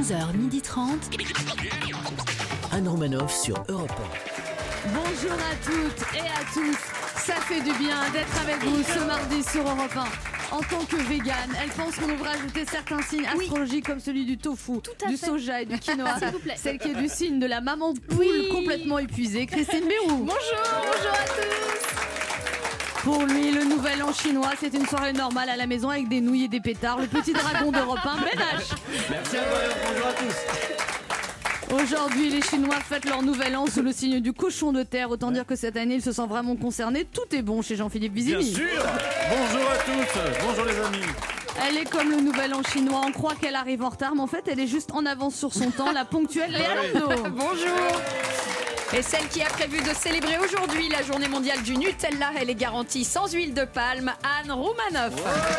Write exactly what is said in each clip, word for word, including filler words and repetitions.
onze heures trente. Anne Romanoff sur Europe un. Bonjour à toutes et à tous. Ça fait du bien d'être avec vous ce mardi sur Europe un. En tant que végane, elle pense qu'on devrait ajouter certains signes astrologiques oui. comme celui du tofu, du fait. soja et du quinoa. S'il vous plaît. Celle qui est du signe de la maman poule oui. complètement épuisée, Christine Béroux. Bonjour, bonjour à tous. Pour lui, le nouvel an chinois, c'est une soirée normale à la maison avec des nouilles et des pétards. Le petit dragon d'Europe un, Ben H. Merci à vous, bonjour à tous. Aujourd'hui, les Chinois fêtent leur nouvel an sous le signe du cochon de terre. Autant dire que cette année, ils se sentent vraiment concernés. Tout est bon chez Jean-Philippe Vizini. Bien sûr. Bonjour à tous. Bonjour les amis. Elle est comme le nouvel an chinois. On croit qu'elle arrive en retard, mais en fait, elle est juste en avance sur son temps. La ponctuelle Léa Landau. Bonjour. Et celle qui a prévu de célébrer aujourd'hui la journée mondiale du Nutella, elle est garantie sans huile de palme, Anne Romanoff.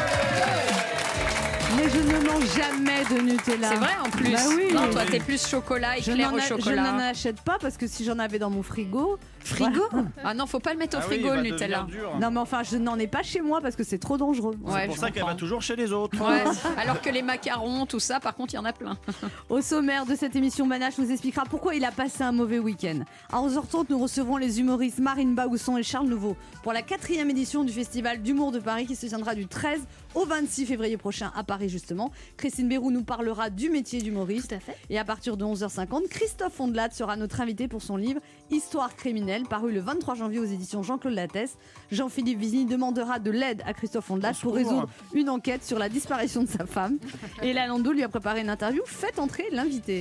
Mais je ne mange jamais de Nutella. C'est vrai en plus. Bah oui. Non, toi t'es plus chocolat, éclair au a, chocolat. Je n'en achète pas parce que si j'en avais dans mon frigo. Frigo voilà. Ah non, faut pas le mettre au ah frigo oui, le Nutella. Dur. Non mais enfin, je n'en ai pas chez moi parce que c'est trop dangereux. Ouais, c'est pour ça qu'elle va toujours chez les autres. Ouais. Alors que les macarons, tout ça, par contre, il y en a plein. Au sommaire de cette émission, Manache nous expliquera pourquoi il a passé un mauvais week-end. À onze heures trente, nous recevrons les humoristes Marine Baousson et Charles Nouveau pour la quatrième édition du Festival d'humour de Paris qui se tiendra du treize au vingt-six février prochain à Paris justement. Christine Béroux nous parlera du métier d'humoriste. Tout à fait. Et à partir de onze heures cinquante, Christophe Fondelat sera notre invité pour son livre Histoire criminelle, paru le vingt-trois janvier aux éditions Jean-Claude Lattès. Jean-Philippe Vizini demandera de l'aide à Christophe Fondelat pour résoudre une enquête sur la disparition de sa femme. Et Léa Landau lui a préparé une interview. Faites entrer l'invité.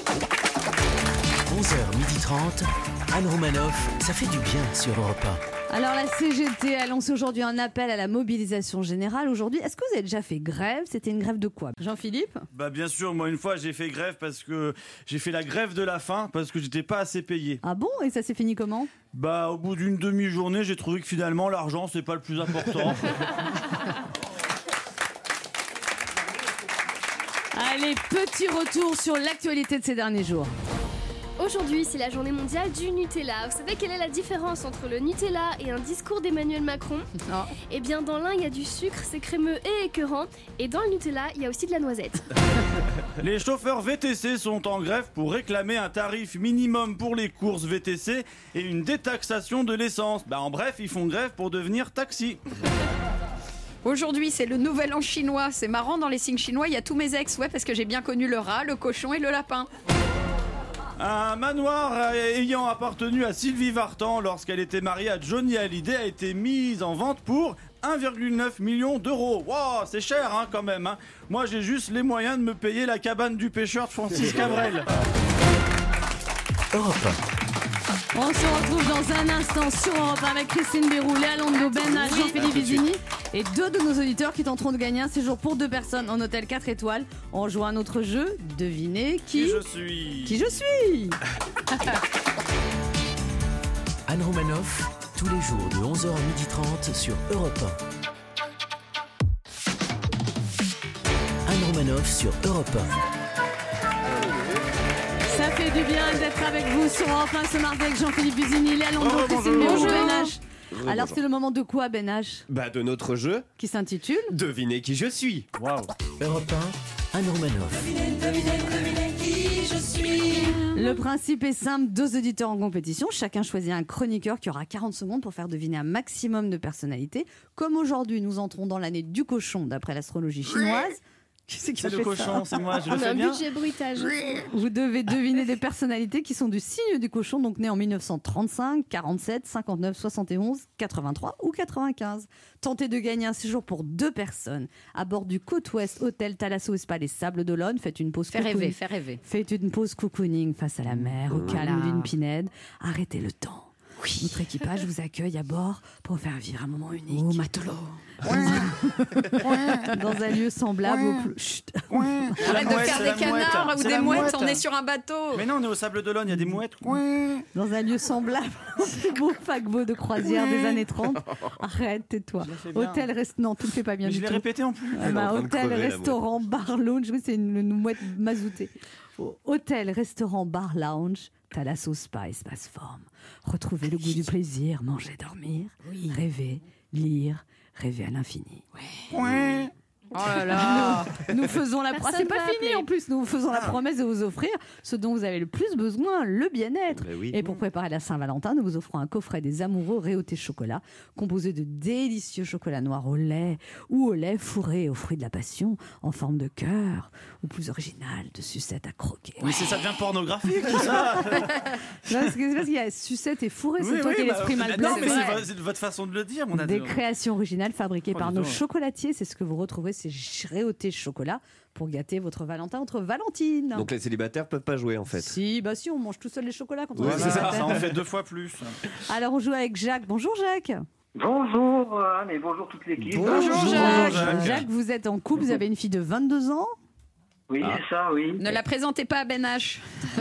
onze heures trente, Anne Romanoff, ça fait du bien sur Europe un. Alors la C G T a lancé aujourd'hui un appel à la mobilisation générale. Aujourd'hui, est-ce que vous avez déjà fait grève ? C'était une grève de quoi ? Jean-Philippe ? Bah bien sûr, moi une fois j'ai fait grève parce que j'ai fait la grève de la faim parce que j'étais pas assez payé. Ah bon ? Et ça s'est fini comment ? Bah au bout d'une demi-journée, j'ai trouvé que finalement l'argent c'est pas le plus important. Allez, petit retour sur l'actualité de ces derniers jours. Aujourd'hui, c'est la journée mondiale du Nutella. Vous savez quelle est la différence entre le Nutella et un discours d'Emmanuel Macron ? Non. Eh bien, dans l'un, il y a du sucre, c'est crémeux et écœurant. Et dans le Nutella, il y a aussi de la noisette. Les chauffeurs V T C sont en grève pour réclamer un tarif minimum pour les courses V T C et une détaxation de l'essence. Bah en bref, ils font grève pour devenir taxi. Aujourd'hui, c'est le nouvel an chinois. C'est marrant, dans les signes chinois, il y a tous mes ex. Ouais, parce que j'ai bien connu le rat, le cochon et le lapin. Un manoir ayant appartenu à Sylvie Vartan lorsqu'elle était mariée à Johnny Hallyday a été mis en vente pour un virgule neuf million d'euros. Wow, c'est cher hein, quand même. Hein. Moi, j'ai juste les moyens de me payer la cabane du pêcheur de Francis Cabrel. Europe un. On se retrouve dans un instant sur Europe un avec Christine Béroux, Léa Landau, Ben H, Jean-Philippe Vizini et deux de nos auditeurs qui tenteront de gagner un séjour pour deux personnes en hôtel quatre étoiles. On joue à un autre jeu. Devinez qui... Qui je suis. Qui je suis. Anne Romanoff, tous les jours de onze heures trente sur Europe un. Anne Romanoff sur Europe un. Ça fait du bien d'être avec vous sur Europe un ce mardi avec Jean-Philippe Vizini, Léa Landau, Oh, Christine bonjour. Béroux, Ben H. Bonjour, Alors bonjour. c'est le moment de quoi, Ben H ? Bah de notre jeu, Qui s'intitule devinez qui je suis. Waouh. Europe un, Anne Romanoff. Le principe est simple, deux auditeurs en compétition, chacun choisit un chroniqueur qui aura quarante secondes pour faire deviner un maximum de personnalités. Comme aujourd'hui, nous entrons dans l'année du cochon d'après l'astrologie chinoise. Qui c'est qui a C'est le fait cochon, c'est moi, je le On a fais un bien. budget bruitage. Vous devez deviner des personnalités qui sont du signe du cochon, donc nés en mille neuf cent trente-cinq, quarante-sept, cinquante-neuf, soixante et onze, quatre-vingt-trois ou quatre-vingt-quinze. Tentez de gagner un séjour pour deux personnes à bord du Côte Ouest Hôtel Thalasso Spa les Sables d'Olonne. Faites une pause Fais cocooning. rêver, fais rêver. Faites une pause cocooning face à la mer, au calme Voilà. d'une pinède. Arrêtez le temps. Notre équipage vous accueille à bord pour faire vivre un moment unique. Oh, matelot. Dans un lieu semblable au plus... Chut. Arrête de mouette, faire c'est des la canards mouette. ou C'est des la mouettes, mouette. on est sur un bateau. Mais non, on est au Sable d'Olonne, il y a des mouettes. Dans un lieu semblable au beau paquebot de croisière des années trente. Arrête, tais-toi. Je l'ai fait bien. Hôtel, reste... Non, tu le fais pas bien Mais du je l'ai tout. répété en plus. Ah Elle est bah, en train de hôtel, crever, la restaurant, bar, lounge. Oui, c'est une, une mouette mazoutée. Hôtel, restaurant, bar, lounge. Thalasso Spa, espace forme. Retrouvez le goût du plaisir, manger, dormir, rêver, lire, rêver à l'infini. Oh là là. Nous, nous faisons la promesse. Personne C'est pas va fini appeler. en plus. Nous faisons la promesse de vous offrir ce dont vous avez le plus besoin, le bien-être. Ben oui. Et pour préparer la Saint-Valentin, nous vous offrons un coffret des amoureux Réauté chocolat, composé de délicieux chocolats noirs au lait ou au lait fourré aux fruits de la passion en forme de cœur, ou plus original, de sucette à croquer. Mais c'est ça devient pornographique tout ça. Non, parce que c'est parce qu'il y a sucette et fourré, c'est Oui, toi oui, qui as bah, l'esprit mal non, placé. mais c'est c'est vrai. vo- c'est votre façon de le dire, mon Des ami. créations originales fabriquées Oh, par dis nos donc. chocolatiers, c'est ce que vous retrouvez, c'est Réauté chocolat pour gâter votre Valentin entre Valentine. Donc les célibataires peuvent pas jouer en fait. Si, bah si, on mange tout seul les chocolats quand on Oui, est Voilà, c'est ça. ça en fait deux fois plus. Alors on joue avec Jacques. Bonjour Jacques. Bonjour Anne et bonjour toute l'équipe. Bonjour, Jacques. Jacques. Jacques, vous êtes en couple, vous avez une fille de vingt-deux ans. Oui, c'est ça, oui. Ne la présentez pas à Ben H.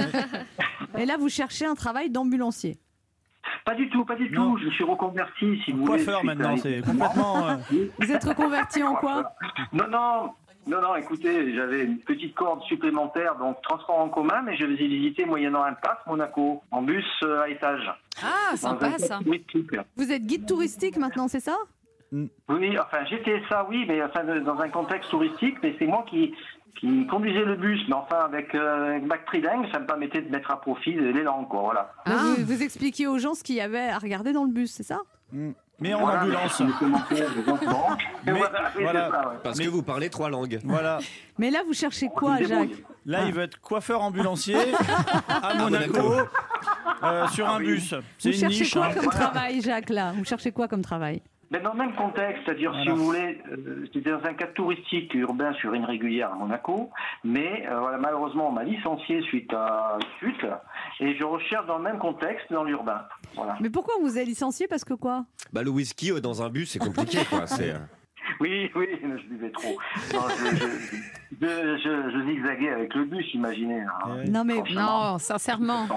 Et là, vous cherchez un travail d'ambulancier. Pas du tout, pas du Non. tout. Je me suis reconverti, si vous voulez. Coiffeur suite à maintenant, une- c'est complètement. euh, Vous êtes reconverti en quoi? Non, non, non, non, écoutez, j'avais une petite corde supplémentaire, donc transport en commun, mais je les ai visités moyennant un pass Monaco, en bus euh, à étage. Ah, Dans sympa un ça. touristique. Vous êtes guide touristique maintenant, c'est ça? Oui, enfin, j'étais ça, oui, mais enfin, de- dans un contexte touristique, mais c'est moi qui, qui conduisais le bus, mais enfin, avec euh, un bac trilingue, ça me permettait de mettre à profit les langues, quoi, voilà. Donc, Ah. vous, vous expliquiez aux gens ce qu'il y avait à regarder dans le bus, c'est ça? Mais en Voilà, ambulance. les commentaires, les enfants. Et Mais voilà, oui, voilà. c'est ça, ouais. Parce Mais- que vous parlez trois langues. Voilà. Mais là, vous cherchez quoi, Je me débrouille. Jacques? Là, il veut être coiffeur ambulancier à Monaco, euh, sur un bus. C'est Vous une cherchez niche. quoi hein. comme travail, Jacques, là? Vous cherchez quoi comme travail? Mais dans le même contexte, c'est-à-dire, Voilà. si vous voulez, euh, c'était dans un cadre touristique urbain sur une régulière à Monaco, mais euh, voilà, malheureusement, on m'a licencié suite à une chute, et je recherche dans le même contexte dans l'urbain. Voilà. Mais pourquoi on vous a licencié? Parce que quoi? Bah le whisky euh, dans un bus c'est compliqué quoi. C'est, euh, Oui, oui, je buvais trop. Non, je, je, je, je- je zigzaguais avec le bus, imaginez. hein. Ouais. Non, mais Franchement. Non, sincèrement.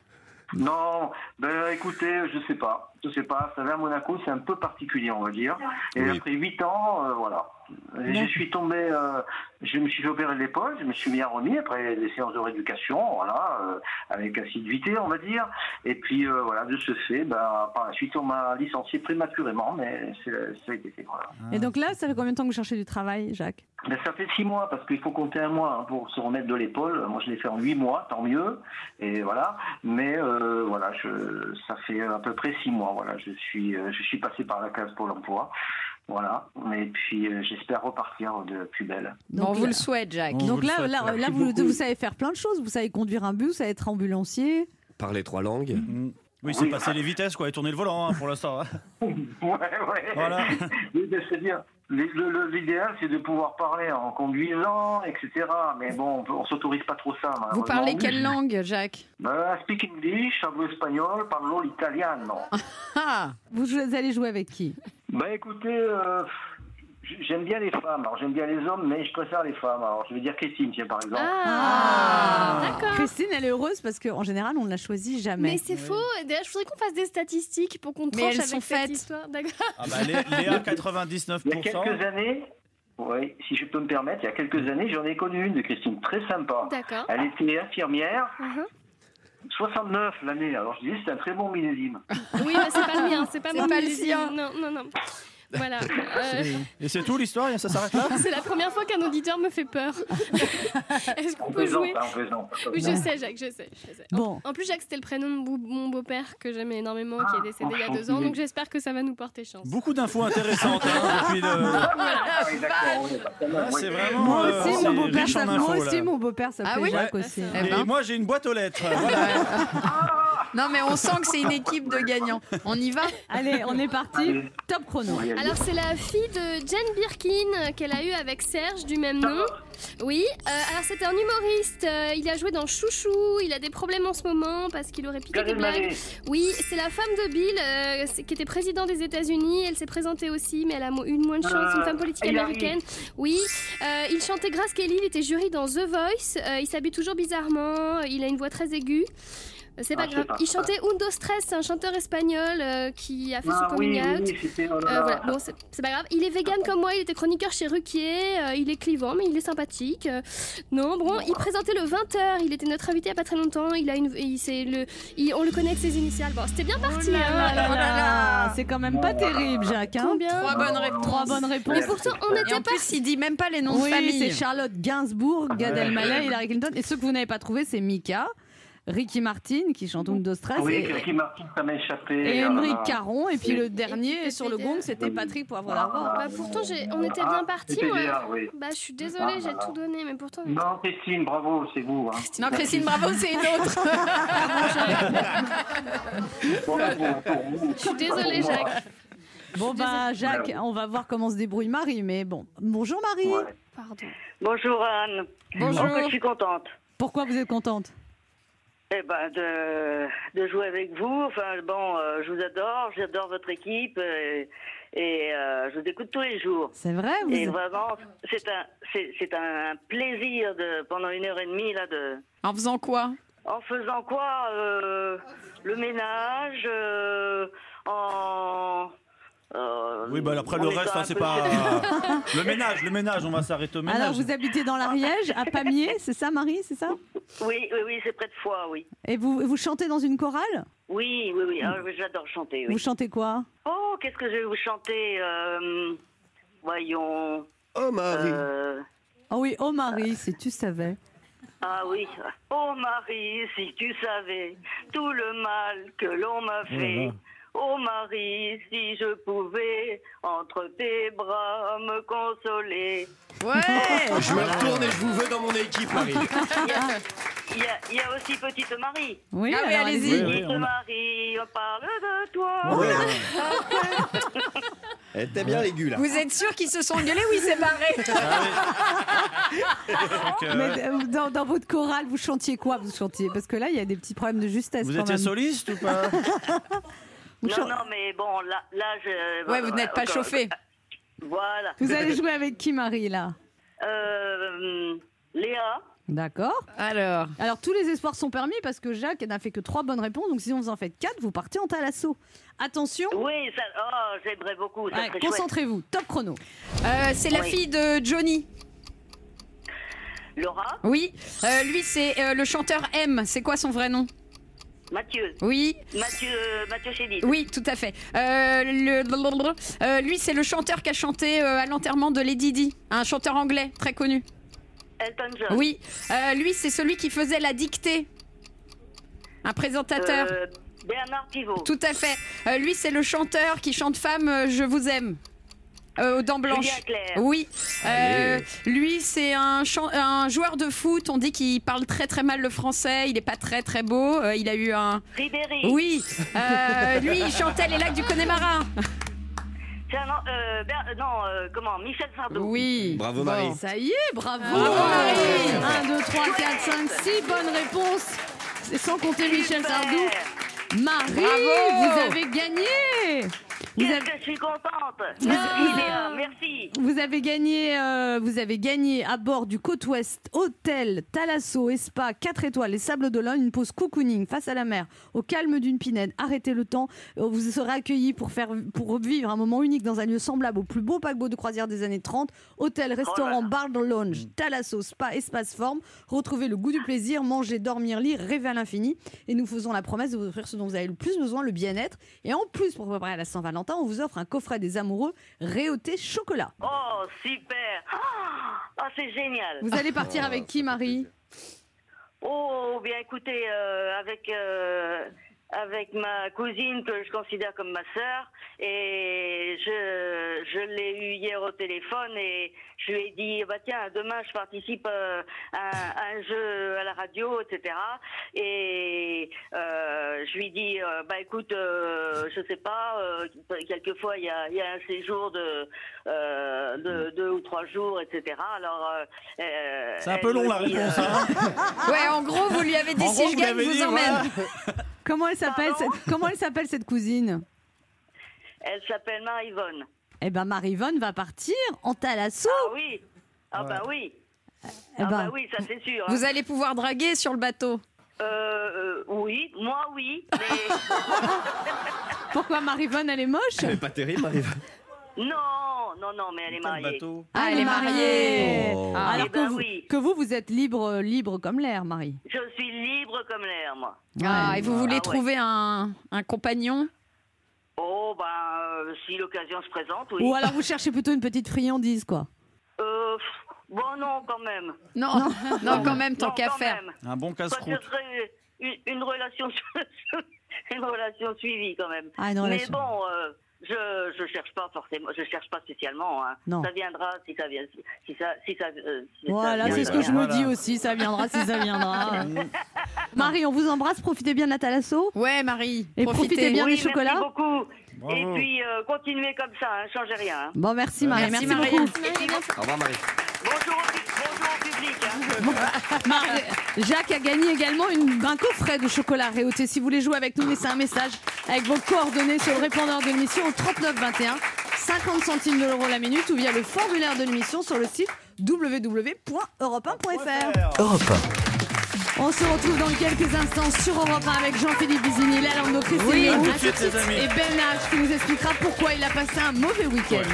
Non, ben écoutez, je sais pas, je sais pas. Ça va à Monaco, c'est un peu particulier, on va dire. Et Oui. après huit ans, euh, voilà. Et je suis tombé, euh, je me suis fait opérer de l'épaule, je me suis bien remis après des séances de rééducation, voilà, euh, avec assiduité, on va dire. Et puis euh, voilà, de ce fait, ben par la suite, on m'a licencié prématurément, mais c'est, ça a été fait. Voilà. Et donc là, ça fait combien de temps que vous cherchez du travail, Jacques? Mais ça fait six mois, parce qu'il faut compter un mois hein, pour se remettre de l'épaule. Moi, je l'ai fait en huit mois, tant mieux. Et voilà. Mais euh, voilà, je, ça fait à peu près six mois. Voilà, je suis, euh, je suis passé par la case Pôle Emploi. Voilà. Et puis, euh, j'espère repartir de plus belle. Bon, on vous là- le souhaite, Jacques. On vous Donc le là, souhaite, là, ouais. là Merci vous, beaucoup. vous savez faire plein de choses. Vous savez conduire un bus, vous savez être ambulancier. parler trois langues. Mm. Oui, c'est Oui. passer les vitesses, quoi, et tourner le volant hein, pour l'instant. hein. Ouais, ouais. Voilà. Oui, mais c'est-à-dire, le- le- l'idéal, c'est de pouvoir parler en conduisant, et cetera. Mais bon, on peut- on s'autorise pas trop ça. Vous malheureusement. parlez quelle langue, Jacques? Ben, speak English, hablo espagnol, parlo l'italiano. Ah, Vous allez jouer avec qui? Bah écoutez, euh, j'aime bien les femmes. Alors j'aime bien les hommes, mais je préfère les femmes. Alors je vais dire Christine, tiens, par exemple. Ah, d'accord. Christine, elle est heureuse parce qu'en général, on ne la choisit jamais. Mais c'est faux. D'ailleurs, je voudrais qu'on fasse des statistiques pour qu'on Mais tranche elles avec sont cette faites. histoire. D'accord. Ah bah, Lé- Léa, quatre-vingt-dix-neuf Il y a pour cent. quelques années, oui, si je peux me permettre, il y a quelques années, j'en ai connu une de Christine, très sympa. D'accord. Elle était infirmière, Mhm. soixante-neuf l'année. Alors je disais, c'est un très bon millésime. Oui, mais c'est pas le mien, c'est pas C'est mon pas le millésime. sien. Non, non, non. Voilà. Euh, Et c'est tout l'histoire, ça s'arrête là c'est la première fois qu'un auditeur me fait peur. Est-ce qu'on On peut plaisante, jouer hein, on plaisante. Oui, je sais, Jacques, je sais. Je sais. En- Bon. En, plus, Jacques, c'était le prénom de bou- mon beau-père que j'aimais énormément, qui est décédé il y a deux ans, donc j'espère que ça va nous porter chance. Beaucoup d'infos intéressantes hein, depuis le. Ah, oui, d'accord, oui, bah, quand même, Ah, oui. c'est vraiment. Moi euh, aussi, c'est mon beau-père riche en s'appelait- infos, moi aussi, là. mon beau-père s'appelait Ah oui Jacques Ouais. aussi. Eh ben. Et moi, j'ai une boîte aux lettres. Voilà. non, mais on sent que c'est une équipe de gagnants. On y va? Allez, on est parti. Top chrono. Oui, Alors, c'est la fille de Jane Birkin euh, qu'elle a eue avec Serge du même nom. Oui, euh, alors c'était un humoriste. euh, il a joué dans Chouchou. Il a des problèmes en ce moment parce qu'il aurait piqué Gad des blagues. Elmaleh. Oui, c'est la femme de Bill euh, c'est- qui était président des États-Unis. Elle s'est présentée aussi, mais elle a mo- eu moins de chance. Une femme politique Hillary. américaine. Oui, euh, il chantait Grace Kelly. Il était jury dans The Voice. Euh, il s'habille toujours bizarrement. Il a une voix très aiguë. C'est pas Ah, je grave. sais pas. Il chantait Undo Stress, c'est un chanteur espagnol euh, qui a fait Ah son coming oui, out. oui, c'était... oh là Euh, là. voilà, bon, c'est c'est pas grave. Il est vegan comme moi, il était chroniqueur chez Ruquier, euh, il est clivant, mais il est sympathique. Euh, non, bon, il présentait le vingt heures, il était notre invité il y a pas très longtemps, il a une, il, c'est le, il- on le connaît avec ses initiales. Bon, c'était bien parti, Oh là hein. là alors, là là. C'est quand même pas terrible, Jacques. Hein. Combien Trois bonnes réponses. Trois bonnes réponses. Mais pourtant, on Et était en pas. plus, il dit même pas les noms de Oui, famille. c'est Charlotte Gainsbourg, Gad Elmaleh, Hillary Clinton. Et ceux que vous n'avez pas trouvés, c'est Mika, Ricky Martin qui chante Undo Stress Oui, et, Ricky Martin, ça m'a échappé. et oh là Émeric là. Caron. Et puis le Et dernier puis, sur le c'était- gong, c'était Patrick Poivre d'Arvor. Bah, pourtant, j'ai- on était Ah, bien partis, c'était moi. bien, oui. Bah, je suis désolée, Ah, j'ai voilà. tout donné, mais pourtant. Non, Christine, bravo, c'est vous. Hein. Non, Christine, bravo, c'est une autre. Bravo pour vous. Je suis désolée, Jacques. Bon, bah, Jacques, on va voir comment se débrouille Marie. Mais bon, bonjour Marie. Ouais. Pardon. Bonjour Anne. Bonjour. Oh, que je suis contente. Pourquoi vous êtes contente? Eh ben de, de jouer avec vous. Enfin bon, euh, je vous adore, j'adore votre équipe et, et euh, je vous écoute tous les jours. C'est vrai vous... Et vraiment, c'est un c'est, c'est un plaisir de pendant une heure et demie là de. En faisant quoi? En faisant quoi euh, le ménage, euh, en euh, Oui, bah après en le étant reste, un hein, c'est peu- pas. le ménage, le ménage, on va s'arrêter au ménage. Alors, vous habitez dans l'Ariège, à Pamiers, c'est ça, Marie, c'est ça? Oui, oui, oui, c'est près de Foix, oui. Et vous, vous chantez dans une chorale? Oui, oui, oui. Ah, j'adore chanter. Oui. Vous chantez quoi? Oh, qu'est-ce que je vais vous chanter euh, Voyons. Oh Marie. euh, Oh oui, oh Marie, si tu savais. ah oui. Oh Marie, si tu savais tout le mal que l'on m'a fait. Oh Marie, si je pouvais entre tes bras me consoler. Ouais. Je me retourne et je vous veux dans mon équipe, Marie. Il y a, il y a- il y a aussi Petite Marie. Oui, Ah oui, alors allez-y. Oui, oui, Petite on a- Marie, on parle de toi. Ouais. Elle était bien aiguë là. Vous êtes sûr qu'ils se sont engueulés ou ils s'est barré? Donc, euh, Mais euh, dans, dans votre chorale, vous chantiez quoi? Vous chantiez parce que là, il y a des petits problèmes de justesse. vous quand étiez même. soliste ou pas? Vous, Non, chan- non, mais bon, là, là je. Ouais, vous n'êtes pas encore- chauffé. Voilà. vous allez jouer avec qui, Marie, là? Euh, Léa. D'accord. Alors, Alors, tous les espoirs sont permis parce que Jacques n'a fait que trois bonnes réponses. Donc, si vous en faites quatre, vous partez en talasso. Attention, Oui, ça, oh, j'aimerais beaucoup. Ça ouais, serait chouette. concentrez-vous. Top chrono. euh, c'est la Oui. fille de Johnny. Laura, Oui. Euh, lui, c'est euh, le chanteur M. C'est quoi son vrai nom? Mathieu, Oui. Mathieu, Mathieu Chédid. Oui, tout à fait. Euh, le- euh, lui, c'est le chanteur qui a chanté euh, à l'enterrement de Lady Di, un chanteur anglais très connu. Elton John. Oui. Euh, lui, c'est celui qui faisait la dictée, un présentateur. Euh, Bernard Pivot. Tout à fait. Euh, lui, c'est le chanteur qui chante Femme, euh, je vous aime. Euh, aux dents blanches. Julien Clerc. Oui. Euh, Allez. lui, c'est un, chan- un joueur de foot. On dit qu'il parle très très mal le français. Il n'est pas très très beau. Euh, il a eu un. Ribéry. Oui. Euh, lui, il chantait les lacs du Connemara. Tiens, non, euh, Ber- euh, non euh, comment Michel Sardou. Oui. Bravo Marie. Ça y est, bravo. Bravo, Marie. un, deux, trois, quatre, cinq, six bonnes réponses. Et sans compter Michel Super. Sardou. Marie, Bravo. vous avez gagné. Vous Qu'est-ce avez, que je suis contente. Merci Léa, merci. vous avez gagné, euh, vous avez gagné à bord du Côte-Ouest Hôtel Thalasso et Spa quatre étoiles, les Sables d'Olonne, une pause cocooning face à la mer, au calme d'une pinède. Arrêtez le temps. Euh, Vous serez accueillis pour faire, pour vivre un moment unique dans un lieu semblable au plus beau paquebot de croisière des années trente. Hôtel, restaurant, bar de lounge, Thalasso, Spa, espace forme. Retrouvez le goût du plaisir, manger, dormir, lire, rêver à l'infini. Et nous faisons la promesse de vous offrir ce dont vous avez le plus besoin, le bien-être. Et en plus, pour préparer à la Saint-Valentin, on vous offre un coffret des amoureux Réauté chocolat. Oh, super. Ah, c'est génial. Vous allez partir avec qui, Marie? Oh, bien écoutez, euh, avec euh, avec ma cousine que je considère comme ma sœur, et je je l'ai eu hier au téléphone et je lui ai dit bah tiens demain je participe euh, à, à un jeu à la radio, et cetera. Et euh, je lui dis euh, bah écoute euh, je sais pas euh, quelquefois il y a il y a un séjour de euh, de deux ou trois jours, et cetera. Alors euh, C'est un elle peu long me la dit, réponse. euh, Hein. Ouais, en gros, vous lui avez dit En si gros, je vous gagne, l'avez je dit, vous emmène. voilà. Comment elle s'appelle Pardon cette, comment elle s'appelle cette cousine? Elle s'appelle Marie-Yvonne. Eh ben Marie-Yvonne va partir en Thalasso. Ah oui. Ah bah oui. Eh Ah ben, bah oui, ça c'est sûr. hein. Vous allez pouvoir draguer sur le bateau. Euh, euh, oui, moi oui, mais... Pourquoi Maryvonne, elle est moche? Elle est pas terrible, Maryvonne. Non, non, non, mais elle est mariée. Ah, elle est mariée. Oh. Ah, alors Eh que, ben vous, oui. que vous, vous êtes libre, libre comme l'air, Marie. Je suis libre comme l'air, moi. Ah, et vous voulez Ah ouais. trouver un, un compagnon? Oh, ben, euh, si l'occasion se présente, oui. Ou alors vous cherchez plutôt une petite friandise, quoi. Euh, bon, non, quand même. Non, non, quand même, tant Non, qu'à quand faire. même. Un bon Parce que casse-croûte. ce serait une, une relation, une relation suivie, quand même. Ah, une Mais relation. bon, euh, je, je cherche pas forcément, je cherche pas spécialement. Hein. Non. Ça viendra si ça vient, si ça, si ça. euh, si Voilà, ça c'est ce viendra. que je me Voilà. dis aussi, ça viendra si ça viendra. Marie, on vous embrasse, profitez bien de la Thalasso. Ouais, Marie, Et profitez bien Oui, des chocolats. merci beaucoup. Bravo. Et puis, euh, continuez comme ça, hein, changez rien. Hein. Bon, merci Marie, Merci, merci, Marie. beaucoup. Au revoir, Marie. Bonjour, au pu- bonjour au public. Hein. Marie- Jacques a gagné également une, un coffret de chocolat Réauté. Si vous voulez jouer avec nous, laissez un message avec vos coordonnées sur le répondeur de l'émission au trente-neuf vingt et un, cinquante centimes de l'euro la minute ou via le formulaire de l'émission sur le site w w w point europe un point f r. Europe un. On se retrouve dans quelques instants sur Europe un avec Jean-Philippe Bizini, Lalando Christine Oui, Léon, à tout de suite, les amis. et Ben H qui nous expliquera pourquoi il a passé un mauvais week-end.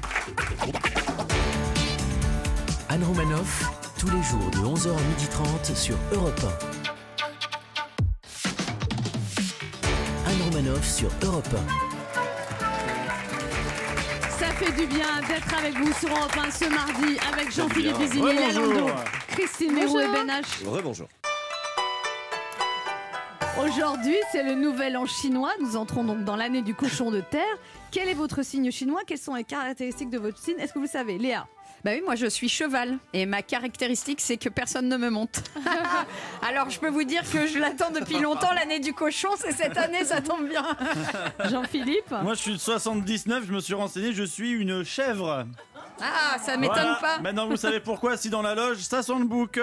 Anne Romanoff, tous les jours de onze heures à midi trente sur Europe un. Anne Romanoff sur Europe un. Ça fait du bien d'être avec vous sur Europe un ce mardi avec Jean-Philippe bien. Bizini, Rebonjour. Lalando, Christine Léon et Ben H. Rebonjour. Aujourd'hui, c'est le nouvel an chinois. Nous entrons donc dans l'année du cochon de terre. Quel est votre signe chinois? Quelles sont les caractéristiques de votre signe? Est-ce que vous savez, Léa? Bah oui, moi je suis cheval et ma caractéristique c'est que personne ne me monte. Alors je peux vous dire que je l'attends depuis longtemps, l'année du cochon, c'est cette année, ça tombe bien. Jean-Philippe? Moi, je suis de soixante-dix-neuf, je me suis renseigné, je suis une chèvre. Ah, ça m'étonne Voilà. pas. Maintenant, vous savez pourquoi, si dans la loge, ça sent le bouc.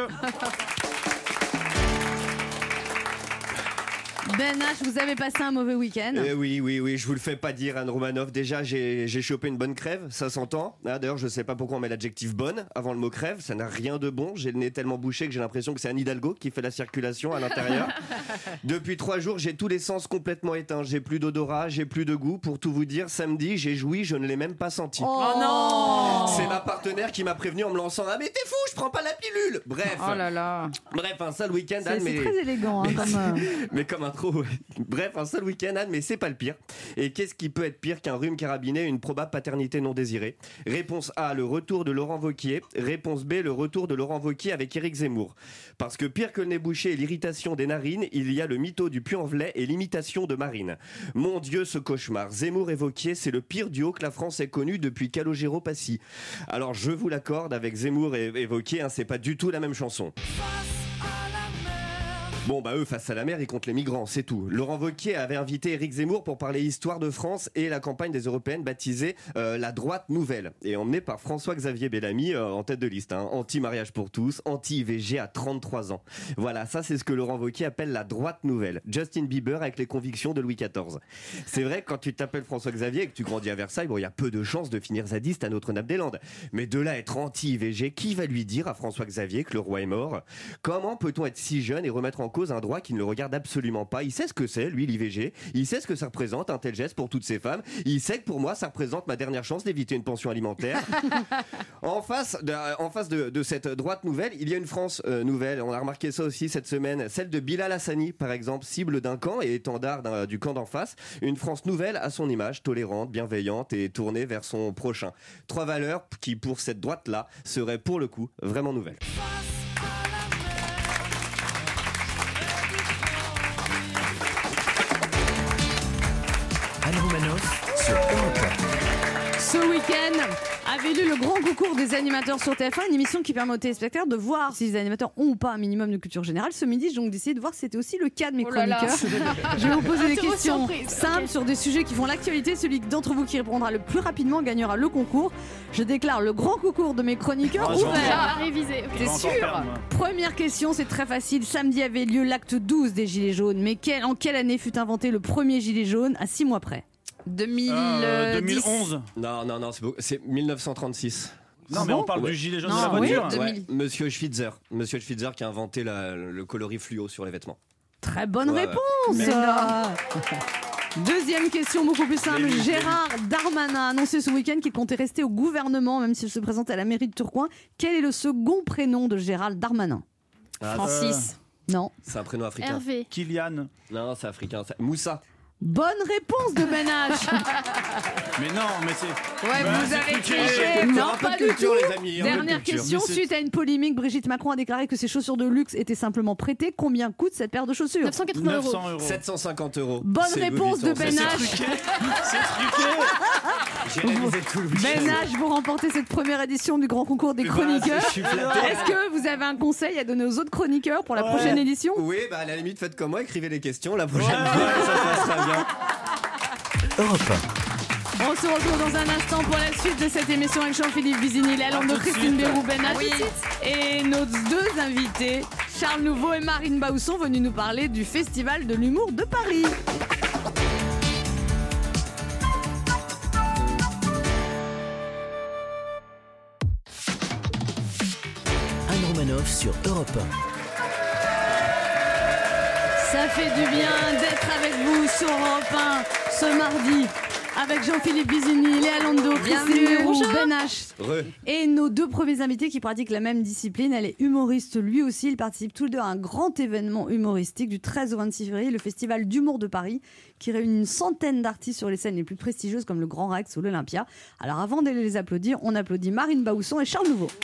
Ben H, vous avez passé un mauvais week-end. Eh oui, oui, oui, je vous le fais pas dire, Anne Romanoff. Déjà, j'ai j'ai chopé une bonne crève, ça s'entend. Ah, d'ailleurs, je sais pas pourquoi on met l'adjectif bonne avant le mot crève, ça n'a rien de bon. J'ai le nez tellement bouché que j'ai l'impression que c'est Anne Hidalgo qui fait la circulation à l'intérieur. Depuis trois jours, j'ai tous les sens complètement éteints. J'ai plus d'odorat, j'ai plus de goût. Pour tout vous dire, samedi, j'ai joui, je ne l'ai même pas senti. Oh non! C'est ma partenaire qui m'a prévenu en me lançant ah mais t'es fou, je prends pas la pilule. Bref, Oh là là. bref, un sale week-end, C'est Anne, c'est mais très élégant hein, comme. euh, mais comme intro, ouais. Bref, un seul week-end, Anne, mais c'est pas le pire. Et qu'est-ce qui peut être pire qu'un rhume carabiné et une probable paternité non désirée? Réponse A, le retour de Laurent Wauquiez. Réponse B, le retour de Laurent Wauquiez avec Éric Zemmour. Parce que pire que le nez bouché et l'irritation des narines, il y a le mytho du Puy-en-Velay et l'imitation de Marine. Mon Dieu, ce cauchemar. Zemmour et Wauquiez, c'est le pire duo que la France ait connu depuis Calogero-Passy. Alors je vous l'accorde, avec Zemmour et, et Wauquiez, hein, c'est pas du tout la même chanson. Bon bah eux face à la mer ils comptent les migrants, c'est tout. Laurent Wauquiez avait invité Éric Zemmour pour parler histoire de France et la campagne des européennes baptisée euh, la droite nouvelle et emmenée par François-Xavier Bellamy euh, en tête de liste, hein. Anti-mariage pour tous, anti-I V G à trente-trois ans. Voilà, ça c'est ce que Laurent Wauquiez appelle la droite nouvelle. Justin Bieber avec les convictions de Louis quatorze. C'est vrai que quand tu t'appelles François-Xavier et que tu grandis à Versailles, bon il y a peu de chances de finir zadiste à Notre-Dame-des-Landes. Mais de là à être anti-I V G, qui va lui dire à François-Xavier que le roi est mort? Comment peut-on être si jeune et remettre en cause un droit qui ne le regarde absolument pas? Il sait ce que c'est, lui, l'I V G. Il sait ce que ça représente, un tel geste pour toutes ces femmes. Il sait que pour moi, ça représente ma dernière chance d'éviter une pension alimentaire. En face, de, en face de, de cette droite nouvelle, il y a une France euh, nouvelle. On a remarqué ça aussi cette semaine. Celle de Bilal Hassani, par exemple, cible d'un camp et étendard d'un, du camp d'en face. Une France nouvelle à son image, tolérante, bienveillante et tournée vers son prochain. Trois valeurs qui, pour cette droite-là, seraient pour le coup vraiment nouvelles. Anne Romanoff sur Europe un. Ce week-end avait lieu le grand concours des animateurs sur T F un, une émission qui permet aux téléspectateurs de voir si les animateurs ont ou pas un minimum de culture générale. Ce midi, j'ai donc décidé de voir si c'était aussi le cas de mes Oh là là. chroniqueurs. Je vais vous poser des Interro questions surprise. simples Ok. sur des sujets qui font l'actualité. Celui d'entre vous qui répondra le plus rapidement gagnera le concours. Je déclare le grand concours de mes chroniqueurs Ah, j'en ouvert. À réviser. ok. Je vais encore sûr perdre, moi. Première question, c'est très facile. Samedi avait lieu l'acte douze des Gilets jaunes. Mais quel- en quelle année fut inventé le premier gilet jaune? À six mois près. deux mille dix. Euh, deux mille onze. Non, non, non, c'est, beau- c'est dix-neuf cent trente-six. Non, mais on parle du gilet jaune Non, de la oui, voiture. deux Ouais, mille. Monsieur Schweitzer, Monsieur Schweitzer qui a inventé la- le coloris fluo sur les vêtements. Très bonne Ouais, réponse. ouais. Deuxième question beaucoup plus simple. Les huit, Gérard Darmanin a annoncé ce week-end qu'il comptait rester au gouvernement, même s'il se présente à la mairie de Tourcoing. Quel est le second prénom de Gérald Darmanin? Ah, Francis. Non. C'est un prénom africain. Hervé. Kylian. Non, c'est africain. C'est- Moussa. Bonne réponse de Ben H. Mais non, mais c'est. Ouais, Bah, vous c'est avez culture. triché. Non, Un peu pas de du culture, tout. les amis. un peu de Dernière culture. question. Mais c'est- Suite à une polémique, Brigitte Macron a déclaré que ses chaussures de luxe étaient simplement prêtées. Combien coûte cette paire de chaussures? neuf cent quatre-vingts euros. neuf cents euros. sept cent cinquante euros. Bonne C'est réponse de Louis Ben Vuitton. H. C'est truqué. J'ai réalisé tout le week-end. Ben H, vous remportez cette première édition du grand concours des Mais voilà, chroniqueurs. je suis flatté. Est-ce que vous avez un conseil à donner aux autres chroniqueurs pour la Ouais. prochaine édition? Oui, bah à la limite, faites comme moi, écrivez les questions. La prochaine fois, ça passera bien. Europe un. On se retrouve dans un instant pour la suite de cette émission avec Jean-Philippe Vizini, la lande de tout de Christine suite. Bérou, Ben H. Oui. Et nos deux invités, Charles Nouveau et Marine Bausson, venus nous parler du Festival de l'humour de Paris. Anne Romanoff sur Europe un. Ça fait du bien d'être avec vous sur Europe un ce mardi avec Jean-Philippe Vizini, Léa Lando, Christine Bienvenue. Bérou, Bonjour. Ben H. Re. Et nos deux premiers invités qui pratiquent la même discipline. Elle est humoriste lui aussi. Ils participent tous les deux à un grand événement humoristique du treize au vingt-six février, le Festival d'humour de Paris, qui réunit une centaine d'artistes sur les scènes les plus prestigieuses comme le Grand Rex ou l'Olympia. Alors avant d'aller les applaudir, on applaudit Marine Bausson et Charles Nouveau.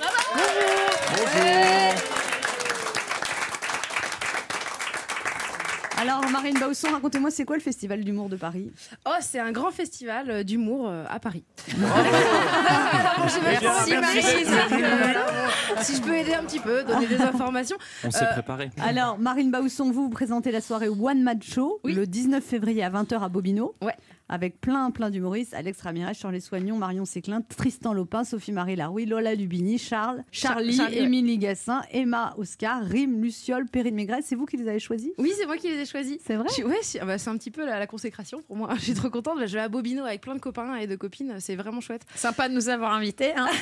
Alors Marine Bausson, racontez-moi, c'est quoi le Festival d'humour de Paris? Oh, c'est un grand festival euh, d'humour euh, à Paris. Merci, Marie. Si je peux aider un petit peu, donner des informations. On s'est Euh, préparé. Alors, Marine Bausson, vous, vous présentez la soirée One Man Show Oui. le dix-neuf février à vingt heures à Bobino. Ouais. Avec plein, plein d'humoristes. Alex Ramirez, Charles Soignon, Marion Séclin, Tristan Lopin, Sophie-Marie Larouille, Lola Lubini, Charles, Charlie, Charlie, ouais. Émilie Gassin, Emma Oscar, Rime, Luciole, Perrine Maigret. C'est vous qui les avez choisis? Oui, c'est moi qui les ai choisis. C'est vrai? Je suis- ouais, c'est bah, c'est un petit peu la, la consécration pour moi. Je suis trop contente. Je vais à Bobino avec plein de copains et de copines. C'est vraiment chouette. Sympa de nous avoir invités. Hein.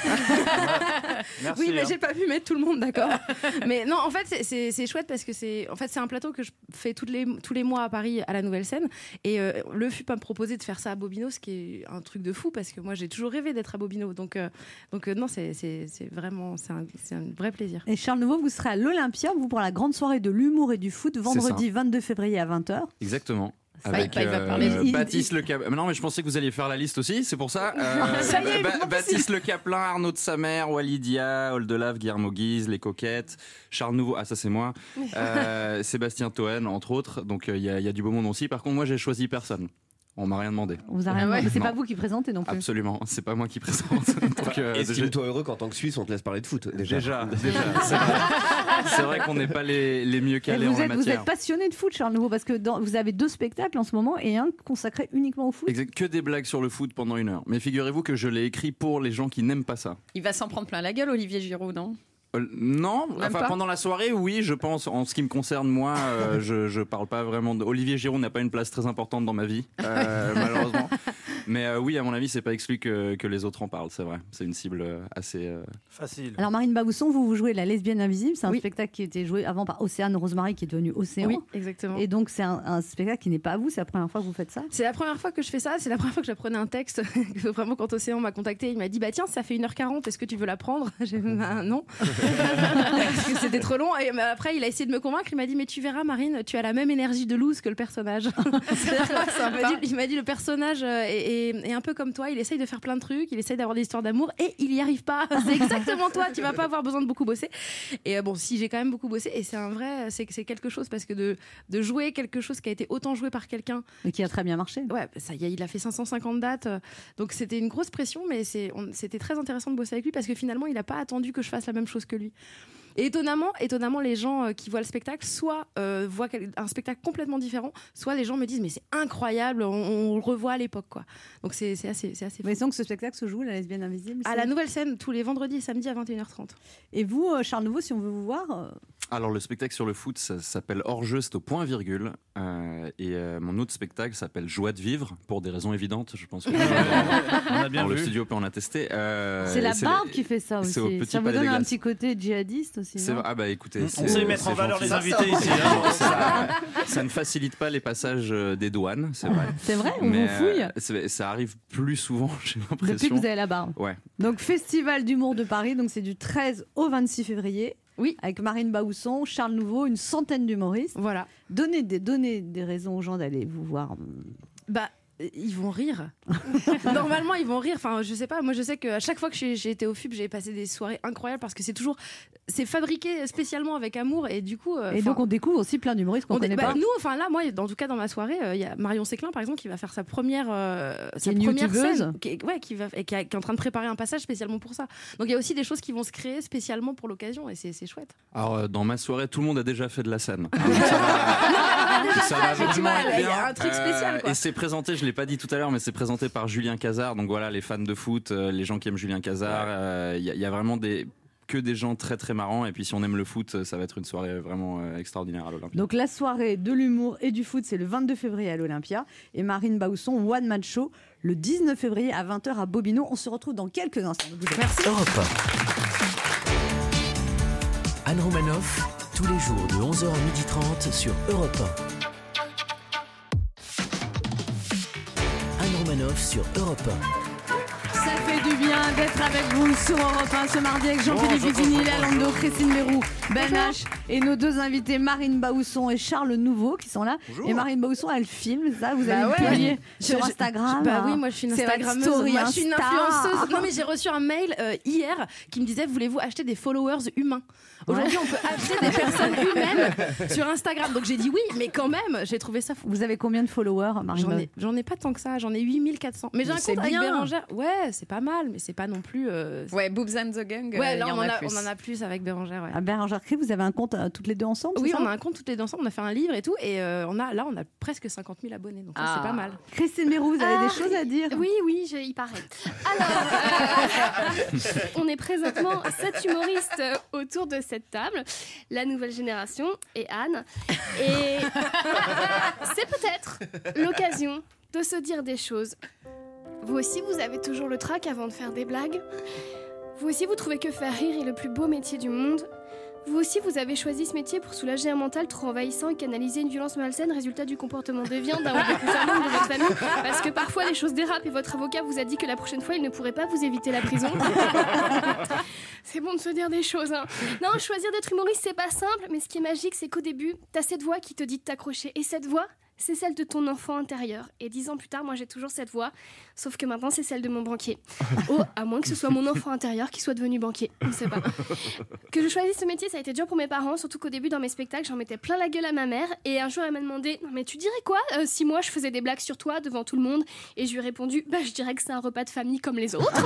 Merci. Oui, mais hein. j'ai pas pu mettre tout le monde, d'accord. Mais non, en fait, c'est- c'est c'est chouette parce que c'est en fait c'est un plateau que je fais toutes les, tous les mois à Paris à la Nouvelle Scène. Et euh, le F U P m'a proposé de faire ça à Bobino, ce qui est un truc de fou parce que moi j'ai toujours rêvé d'être à Bobino. Donc, euh, donc euh, non, c'est c'est- c'est vraiment c'est un, c'est un vrai plaisir. Et Charles Nouveau, vous serez à l'Olympia, vous, pour la grande soirée de l'humour et du foot, vendredi vingt-deux février à vingt heures. Exactement. Ça, Avec il va euh, parler. Il- Baptiste Le Cap. Non, mais je pensais que vous alliez faire la liste aussi, c'est pour ça. Euh, Ça y est, Ba- comment Baptiste Le Caplin, Arnaud de Samer, Walidia, Oldelave, Guillermo Guise, Les Coquettes, Charles Nouveau, ah ça c'est moi, euh, Sébastien Toen, entre autres. Donc il y, a- il y a du beau monde aussi. Par contre, moi j'ai choisi personne. On m'a rien demandé. Vous avez Ah ouais. mais c'est Non. pas vous qui présentez non plus. Absolument, c'est pas moi qui présente. Donc, euh, j'ai- Estime-toi heureux qu'en tant que Suisse, on te laisse parler de foot. Déjà. Déjà, déjà, c'est vrai. C'est vrai qu'on n'est pas les, les mieux Et calés vous, en la êtes, vous matière. êtes passionné de foot, Charles Nouveau, parce que dans- vous avez deux spectacles en ce moment et un consacré uniquement au foot. Exact, que des blagues sur le foot pendant une heure. Mais figurez-vous que je l'ai écrit pour les gens qui n'aiment pas ça. Il va s'en prendre plein la gueule, Olivier Giroud, non? Euh, non, Même enfin pas pendant la soirée, oui, je pense. En ce qui me concerne, moi, euh, je, je parle pas vraiment. De... Olivier Giroud n'a pas une place très importante dans ma vie, euh, malheureusement. Mais euh, oui, à mon avis, c'est pas exclu que, que les autres en parlent. C'est vrai. C'est une cible euh, assez. euh, Facile. Alors Marine Bausson, vous, vous jouez La Lesbienne Invisible, c'est un Oui. spectacle qui était joué avant par Océane Rosemary qui est devenu Océan. Oui, exactement. Et donc c'est un, un spectacle qui n'est pas à vous, c'est la première fois que vous faites ça. C'est la première fois que je fais ça, c'est la première fois que j'apprenais un texte. Vraiment, quand Océan m'a contacté, il m'a dit bah tiens, ça fait une heure quarante, est-ce que tu veux la prendre? J'ai dit bah, non. Parce que c'était trop long. Et bah, après, il a essayé de me convaincre, il m'a dit mais tu verras, Marine, tu as la même énergie de loose que le personnage. il m'a dit, il m'a dit le personnage est, est- est un peu comme toi, il essaye de faire plein de trucs, il essaye d'avoir des histoires d'amour et il y arrive pas. C'est exactement toi, tu vas pas avoir besoin de beaucoup bosser. Et euh, bon, si j'ai quand même beaucoup bossé, et c'est un vrai, c'est, c'est quelque chose parce que de, de jouer quelque chose qui a été autant joué par quelqu'un. Et qui a très bien marché. Ouais, ça y est, il a fait cinq cent cinquante dates, euh, donc c'était une grosse pression, mais c'est, on- c'était très intéressant de bosser avec lui parce que finalement, il n'a pas attendu que je fasse la même chose que lui. Et étonnamment, étonnamment, les gens euh, qui voient le spectacle, soit euh, voient quel- un spectacle complètement différent, soit les gens me disent mais c'est incroyable, on, on le revoit à l'époque, quoi. Donc c'est, c'est assez, c'est assez. Mais donc ce spectacle se joue, La Lesbienne Invisible. À c'est- la Nouvelle Scène, tous les vendredis et samedis à vingt et une heures trente. Et vous, euh, Charles Nouveau, si on veut vous voir, euh, Alors le spectacle sur le foot, ça s'appelle Hors-jeu, c'est au point virgule. Euh, et euh, mon autre spectacle s'appelle Joie de vivre, pour des raisons évidentes, je pense que On a bien dans vu. le studio peut en attester. Euh, C'est la et barbe le- qui fait ça aussi. c'est au Petit Ça vous Palais donne des un Glaces. petit côté djihadiste aussi. C'est non vrai. Ah bah écoutez, On c'est- sait mettre c'est en valeur gentil. les invités ici. hein. ça, ça ne facilite pas les passages euh, des douanes, c'est vrai. C'est vrai, on Mais, vous fouille euh, c'est- ça arrive plus souvent, j'ai depuis l'impression. que vous avez la barbe. Ouais. Donc Festival d'humour de Paris, donc c'est du treize au vingt-six février. Oui. Avec Marine Baousson, Charles Nouveau, une centaine d'humoristes. Voilà. Donnez des, donnez des raisons aux gens d'aller vous voir. Bah, ils vont rire. Normalement, ils vont rire. Enfin, je sais pas. Moi, je sais qu'à chaque fois que j'ai j'ai été au F U B, j'ai passé des soirées incroyables parce que c'est toujours, c'est fabriqué spécialement avec amour et du coup. euh, Et enfin, donc on découvre aussi plein d'humoristes qu'on on connaît est- bah, pas. nous, enfin là, moi, en tout cas dans ma soirée, euh, il y a Marion Séclin par exemple qui va faire sa première, euh, sa est une première youtubeuse. scène, qui, est- ouais, qui va, et qui, a- qui est en train de préparer un passage spécialement pour ça. Donc il y a aussi des choses qui vont se créer spécialement pour l'occasion et c'est c'est chouette. Alors euh, dans ma soirée, tout le monde a déjà fait de la scène. Ah, donc ça va, ça va fait, tu vraiment vois, être il y a bien. un truc spécial, quoi. Et c'est présenté, je l'ai pas dit tout à l'heure, mais c'est présenté par Julien Cazard. Donc voilà, les fans de foot, euh, les gens qui aiment Julien Cazard, euh, il y, a- il y a vraiment des que des gens très très marrants. Et puis si on aime le foot, ça va être une soirée vraiment euh, extraordinaire à l'Olympia. Donc la soirée de l'humour et du foot, c'est le vingt-deux février à l'Olympia. Et Marine Baousson, One Man Show, le dix-neuf février à vingt heures à Bobino. On se retrouve dans quelques instants. Merci. Europe un. Anne Romanoff, tous les jours de onze heures à midi trente sur Europe un. Anne Romanoff sur Europe un. Ça fait du bien d'être avec vous sur Europe un ce mardi avec Jean-Philippe Vicini, Lando, Christine Leroux, Ben H et nos deux invités Marine Baousson et Charles Nouveau qui sont là. Bonjour. Et Marine Baousson, elle filme ça, vous Bah allez ouais. le publier Je- sur je- Instagram. Bah oui, moi je suis une C'est votre Instagrammeuse. story Moi je suis une Insta. influenceuse. Non mais j'ai reçu un mail euh, hier qui me disait voulez-vous acheter des followers humains. Aujourd'hui on peut acheter des personnes humaines sur Instagram. Donc j'ai dit oui, mais quand même j'ai trouvé ça fou. Vous avez combien de followers, Marine J'en ai, j'en ai pas tant que ça, j'en ai huit mille quatre cents. Mais j'ai Mais un c'est compte avec bien. Bérangère. Ouais, c'est pas mal, mais c'est pas non plus. euh, c'est- Ouais, Boobs and the Gang, Ouais, euh, là il y on, en en a a, plus. on en a plus avec Bérangère. Ouais. Ah, Bérangère Cré, vous avez un compte euh, toutes les deux ensemble, Oui, c'est ça on a un compte toutes les deux ensemble, on a fait un livre et tout, et euh, on a, là on a presque cinquante mille abonnés, donc ça, Ah. c'est pas mal. Christine Leroux, vous avez Ah, des choses à dire? Oui, oui, j'ai- il paraît. Alors, euh, on est présentement sept humoristes euh, autour de cette table, la nouvelle génération et Anne. Et c'est peut-être l'occasion de se dire des choses. Vous aussi, vous avez toujours le trac avant de faire des blagues. Vous aussi, vous trouvez que faire rire est le plus beau métier du monde. Vous aussi, vous avez choisi ce métier pour soulager un mental trop envahissant et canaliser une violence malsaine, résultat du comportement déviant d'un ou de plusieurs membres de votre famille. Parce que parfois, les choses dérapent et votre avocat vous a dit que la prochaine fois, il ne pourrait pas vous éviter la prison. C'est bon de se dire des choses, hein. Non, choisir d'être humoriste, c'est pas simple, mais ce qui est magique, c'est qu'au début, t'as cette voix qui te dit de t'accrocher. Et cette voix, c'est celle de ton enfant intérieur. Et dix ans plus tard, moi j'ai toujours cette voix, sauf que maintenant c'est celle de mon banquier. Oh, à moins que ce soit mon enfant intérieur qui soit devenu banquier, on ne sait pas. Que je choisisse ce métier, ça a été dur pour mes parents, surtout qu'au début dans mes spectacles, j'en mettais plein la gueule à ma mère. Et un jour elle m'a demandé, non mais tu dirais quoi euh, si moi je faisais des blagues sur toi devant tout le monde? Et je lui ai répondu, bah je dirais que c'est un repas de famille comme les autres.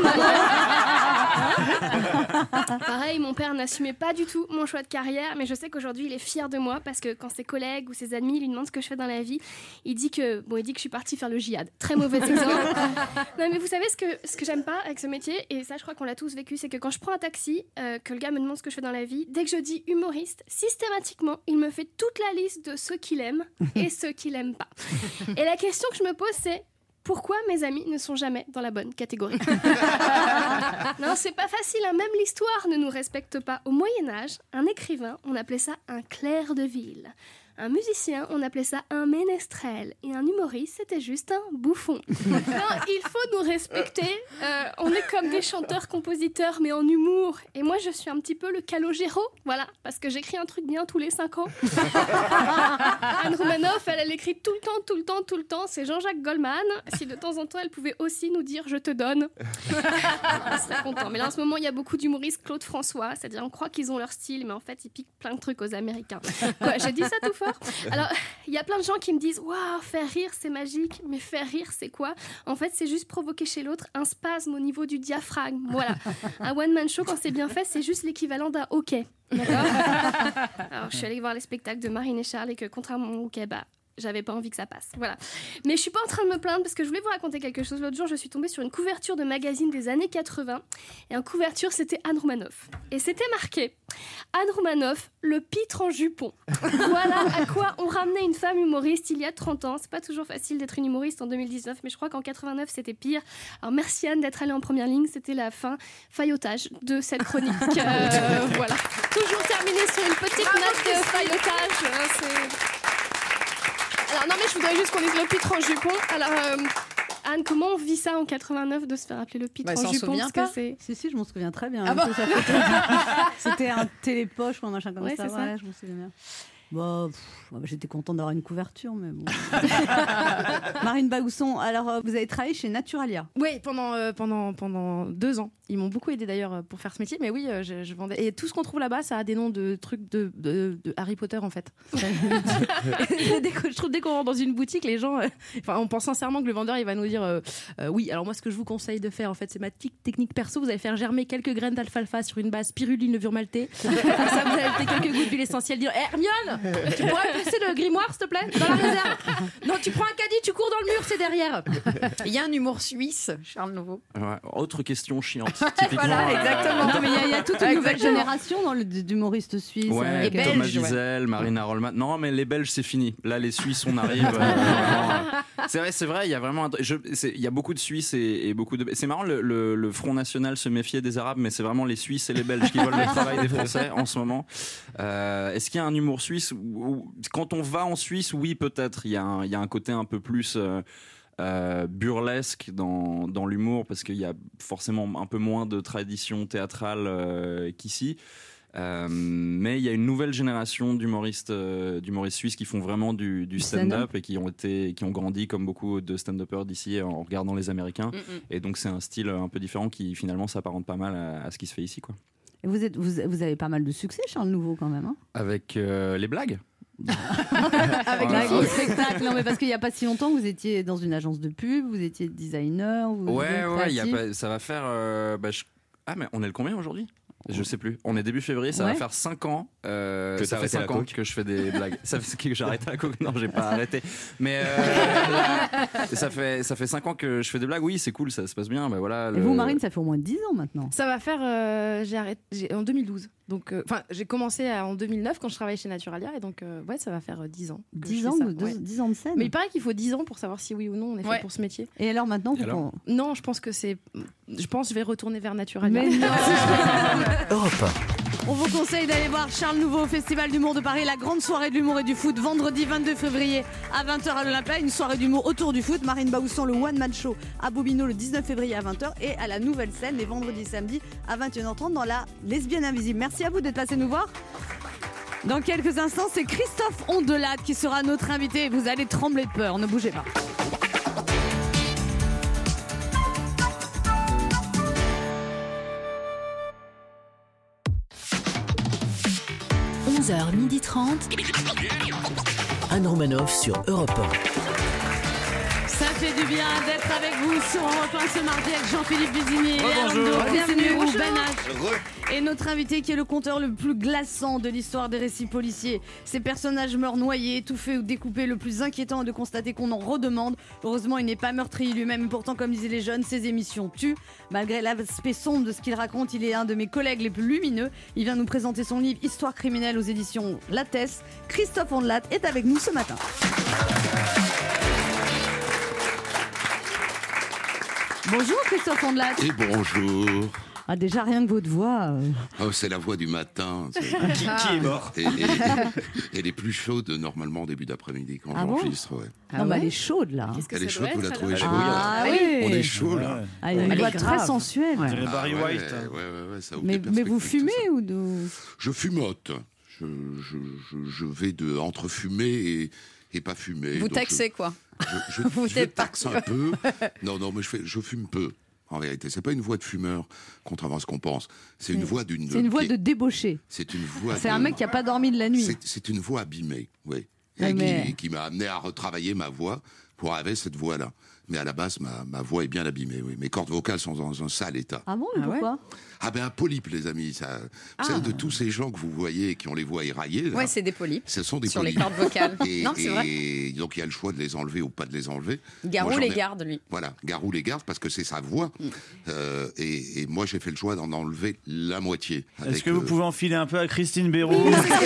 Pareil, mon père n'assumait pas du tout mon choix de carrière, mais je sais qu'aujourd'hui il est fier de moi parce que quand ses collègues ou ses amis lui demandent ce que je fais dans la vie, il dit que bon, il dit que je suis partie faire le djihad. Très mauvais exemple. Non, mais vous savez ce que ce que j'aime pas avec ce métier, et ça je crois qu'on l'a tous vécu, c'est que quand je prends un taxi, euh, que le gars me demande ce que je fais dans la vie, dès que je dis humoriste, systématiquement il me fait toute la liste de ceux qu'il aime et ceux qu'il aime pas. Et la question que je me pose c'est pourquoi mes amis ne sont jamais dans la bonne catégorie? Non, c'est pas facile, hein. Même l'histoire ne nous respecte pas. Au Moyen-Âge, un écrivain, on appelait ça un clerc de ville. Un musicien, on appelait ça un ménestrel. Et un humoriste, c'était juste un bouffon. Non, il faut nous respecter. Euh, on est comme des chanteurs-compositeurs, mais en humour. Et moi, je suis un petit peu le Calogero, voilà, parce que j'écris un truc bien tous les cinq ans. Anne Romanoff, elle, elle écrit tout le temps, tout le temps, tout le temps. C'est Jean-Jacques Goldman. Si de temps en temps, elle pouvait aussi nous dire « je te donne », on serait content. Mais là, en ce moment, il y a beaucoup d'humoristes Claude François, c'est-à-dire on croit qu'ils ont leur style, mais en fait, ils piquent plein de trucs aux Américains. Quoi, j'ai dit ça tout fort? Alors, il y a plein de gens qui me disent « waouh, faire rire, c'est magique », mais faire rire, c'est quoi? En fait, c'est juste provoquer chez l'autre un spasme au niveau du diaphragme. Voilà. Un one-man show, quand c'est bien fait, c'est juste l'équivalent d'un hockey. D'accord? Alors, je suis allée voir les spectacles de Marine et Charles et que, contrairement au hockey, bah, j'avais pas envie que ça passe. Voilà. Mais je suis pas en train de me plaindre parce que je voulais vous raconter quelque chose. L'autre jour, je suis tombée sur une couverture de magazine des années quatre-vingts. Et en couverture, c'était Anne Romanoff. Et c'était marqué Anne Romanoff, le pitre en jupon. Voilà à quoi on ramenait une femme humoriste il y a trente ans. C'est pas toujours facile d'être une humoriste en deux mille dix-neuf, mais je crois qu'en quatre-vingt-neuf, c'était pire. Alors merci Anne d'être allée en première ligne. C'était la fin faillotage de cette chronique. Euh, voilà. Toujours terminé sur une petite note de faillotage. Hein, c'est... Alors non mais je voudrais juste qu'on dise le pitre en jupon. Alors euh, Anne, comment on vit ça en quatre-vingt-neuf de se faire appeler le pitre Bah, en s'en jupon souvient parce pas. que c'est... Si, si, je m'en souviens très bien. Ah bon Ça fait- C'était un télépoche ou un machin comme Ouais, ça. c'est ça. Ouais, je m'en souviens bien. Bon, pff, bah, j'étais contente d'avoir une couverture, mais bon. Marine Baousson, alors euh, vous avez travaillé chez Naturalia. Oui, pendant, euh, pendant, pendant deux ans. Ils m'ont beaucoup aidé d'ailleurs euh, pour faire ce métier, mais oui, euh, je, je vendais. Et tout ce qu'on trouve là-bas, ça a des noms de trucs de, de, de Harry Potter en fait. Et dès que, je trouve dès qu'on rentre dans une boutique, les gens, euh, enfin, on pense sincèrement que le vendeur il va nous dire euh, euh, oui, alors moi ce que je vous conseille de faire en fait, c'est ma petite technique perso. Vous allez faire germer quelques graines d'alfalfa sur une base spiruline levure maltée. Comme ça, vous allez ajouter quelques gouttes d'huile essentielle. Dire eh, Hermione, tu pourrais placer le grimoire s'il te plaît dans la réserve. Non, tu prends un caddie, tu cours dans le mur, c'est derrière. Il y a un humour suisse, Charles Nouveau. Ouais, autre question chiante. Typiquement, Voilà, euh, exactement. Non, mais il y a- il y, a toute une Ouais, nouvelle exactement. génération dans le, d'humoristes suisses. Ouais, avec- Thomas Belges, ouais. Wiesel, Marina Rollman. Non, mais les Belges, c'est fini. Là, les Suisses, on arrive. euh, vraiment. C'est vrai, c'est vrai. Il y a vraiment, un- je- c'est- il y a beaucoup de Suisses et, et beaucoup de. C'est marrant, le, le- le Front National se méfiait des Arabes, mais c'est vraiment les Suisses et les Belges qui volent le travail des Français en ce moment. Euh, est-ce qu'il y a un humour suisse où- où- quand on va en Suisse, oui, peut-être. Il y a un, il y a un côté un peu plus. Euh, euh, burlesque dans, dans l'humour parce qu'il y a forcément un peu moins de tradition théâtrale euh, qu'ici. Euh, mais il y a une nouvelle génération d'humoristes, euh, d'humoristes suisses qui font vraiment du, du stand-up, stand-up. et qui ont été, qui ont grandi comme beaucoup de stand-uppers d'ici en regardant les Américains. Mm-mm. Et donc c'est un style un peu différent qui finalement s'apparente pas mal à, à ce qui se fait ici, quoi. Et vous, êtes, vous, vous avez pas mal de succès, Charles Nouveau, quand même. Hein Avec euh, les blagues. Avec Voilà. les spectacles. Non, mais parce qu'il n'y a pas si longtemps, vous étiez dans une agence de pub, vous étiez designer. Vous Ouais, étiez ouais, il y a créatif. pas- ça va faire. euh, bah, je- Ah, mais on est le combien aujourd'hui ? Je sais plus. On est début février, ça Ouais. va faire cinq ans. euh, Que ça t'as fait arrêté la cinq ans coke. que je fais des blagues. Ça fait que j'ai arrêté la coke. Non, j'ai pas arrêté. Mais euh, là, ça fait ça fait cinq ans que je fais des blagues. Oui, c'est cool, ça se passe bien. Bah voilà. Et le- vous, Marine, ça fait au moins dix ans maintenant. Ça va faire. euh, j'ai arrêté j'ai- en deux mille douze. Donc, euh, enfin, j'ai commencé à- en deux mille neuf quand je travaillais chez Naturalia, et donc, euh, ouais, ça va faire euh, dix ans. que je dix fais ans, ça, de- ouais. dix ans de scène. Mais il paraît qu'il faut dix ans pour savoir si oui ou non on est fait Ouais. pour ce métier. Et alors maintenant, vous alors Non, je pense que c'est. Je pense que je vais retourner vers Naturalia. Mais non. Europe On vous conseille d'aller voir Charles Nouveau au Festival d'humour de Paris, la grande soirée de l'humour et du foot, vendredi vingt-deux février à vingt heures à l'Olympia, une soirée d'humour autour du foot. Marine Baousson, le One Man Show à Bobino le dix-neuf février à vingt heures et à la Nouvelle Scène les vendredis et samedis à vingt et une heures trente dans la Lesbienne Invisible. Merci à vous d'être passé nous voir. Dans quelques instants, c'est Christophe Ondelat qui sera notre invité. Vous allez trembler de peur, ne bougez pas. onze heures trente. Anne Romanoff sur Europe un. Ça fait du bien d'être avec vous sur Europe un ce mardi avec Jean-Philippe Vizini, Rebonjour. Léa Landau, Christine Bienvenue. Leroux, Bonjour. Ben H. Et notre invité qui est le conteur le plus glaçant de l'histoire des récits policiers. Ces personnages meurent noyés, étouffés ou découpés. Le plus inquiétant est de constater qu'on en redemande. Heureusement, il n'est pas meurtrier lui-même. Pourtant, comme disaient les jeunes, ses émissions tuent. Malgré l'aspect sombre de ce qu'il raconte, il est un de mes collègues les plus lumineux. Il vient nous présenter son livre Histoire criminelle aux éditions Lattès. Christophe Ondelat est avec nous ce matin. Bonjour Christophe Ondelat. Et bonjour. Ah, déjà rien que votre voix. euh, Oh, c'est la voix du matin. C'est- Qui, qui est mort Et, et- elle est plus chaude normalement au début d'après-midi quand Ah bon j'enregistre. Ouais. non, bah, elle est chaude là. Qu'est-ce que Elle est ça chaude, doit vous la être, trouvez alors chaude Ah oui. On est chaud là. Ouais. Ah, il a une Elle voix est très grave. sensuelle. On dirait Ah, Barry ouais, White. ouais, ouais, ouais, ça ouvre Mais, des mais vous perspectives, tout fumez ça. ou de... Je fumote. Je, je, je, je vais de entre fumer et, et pas fumer. Vous Donc, taxez quoi Je, je, je, Vous je êtes taxe un peu. Non, non, mais je, fais, je fume peu. En vérité, c'est pas une voix de fumeur, contrairement à ce qu'on pense. C'est une C'est- voix d'une. C'est une voix qui est- de débauché. C'est une voix. C'est de- un mec qui a pas dormi de la nuit. C'est- C'est une voix abîmée, oui. Ouais, Et mais- qui, qui m'a amené à retravailler ma voix pour avoir cette voix-là. mais à la base, ma, ma voix est bien abîmée. Oui. Mes cordes vocales sont dans un sale état. Ah bon, mais Ah ouais. pourquoi Ah ben un polype, les amis. Ça, vous Ah. savez, de tous ces gens que vous voyez qui ont les voix éraillées, là, Ouais, c'est des polypes. ce sont des Sur polypes. les cordes vocales. Et, Non, c'est vrai. et donc il y a le choix de les enlever ou pas de les enlever. Garou Moi, j'en les ai- garde, lui. Voilà, Garou les garde parce que c'est sa voix. Euh, et, et moi j'ai fait le choix d'en enlever la moitié. Est-ce avec, que vous euh, pouvez enfiler un peu à Christine Béraud?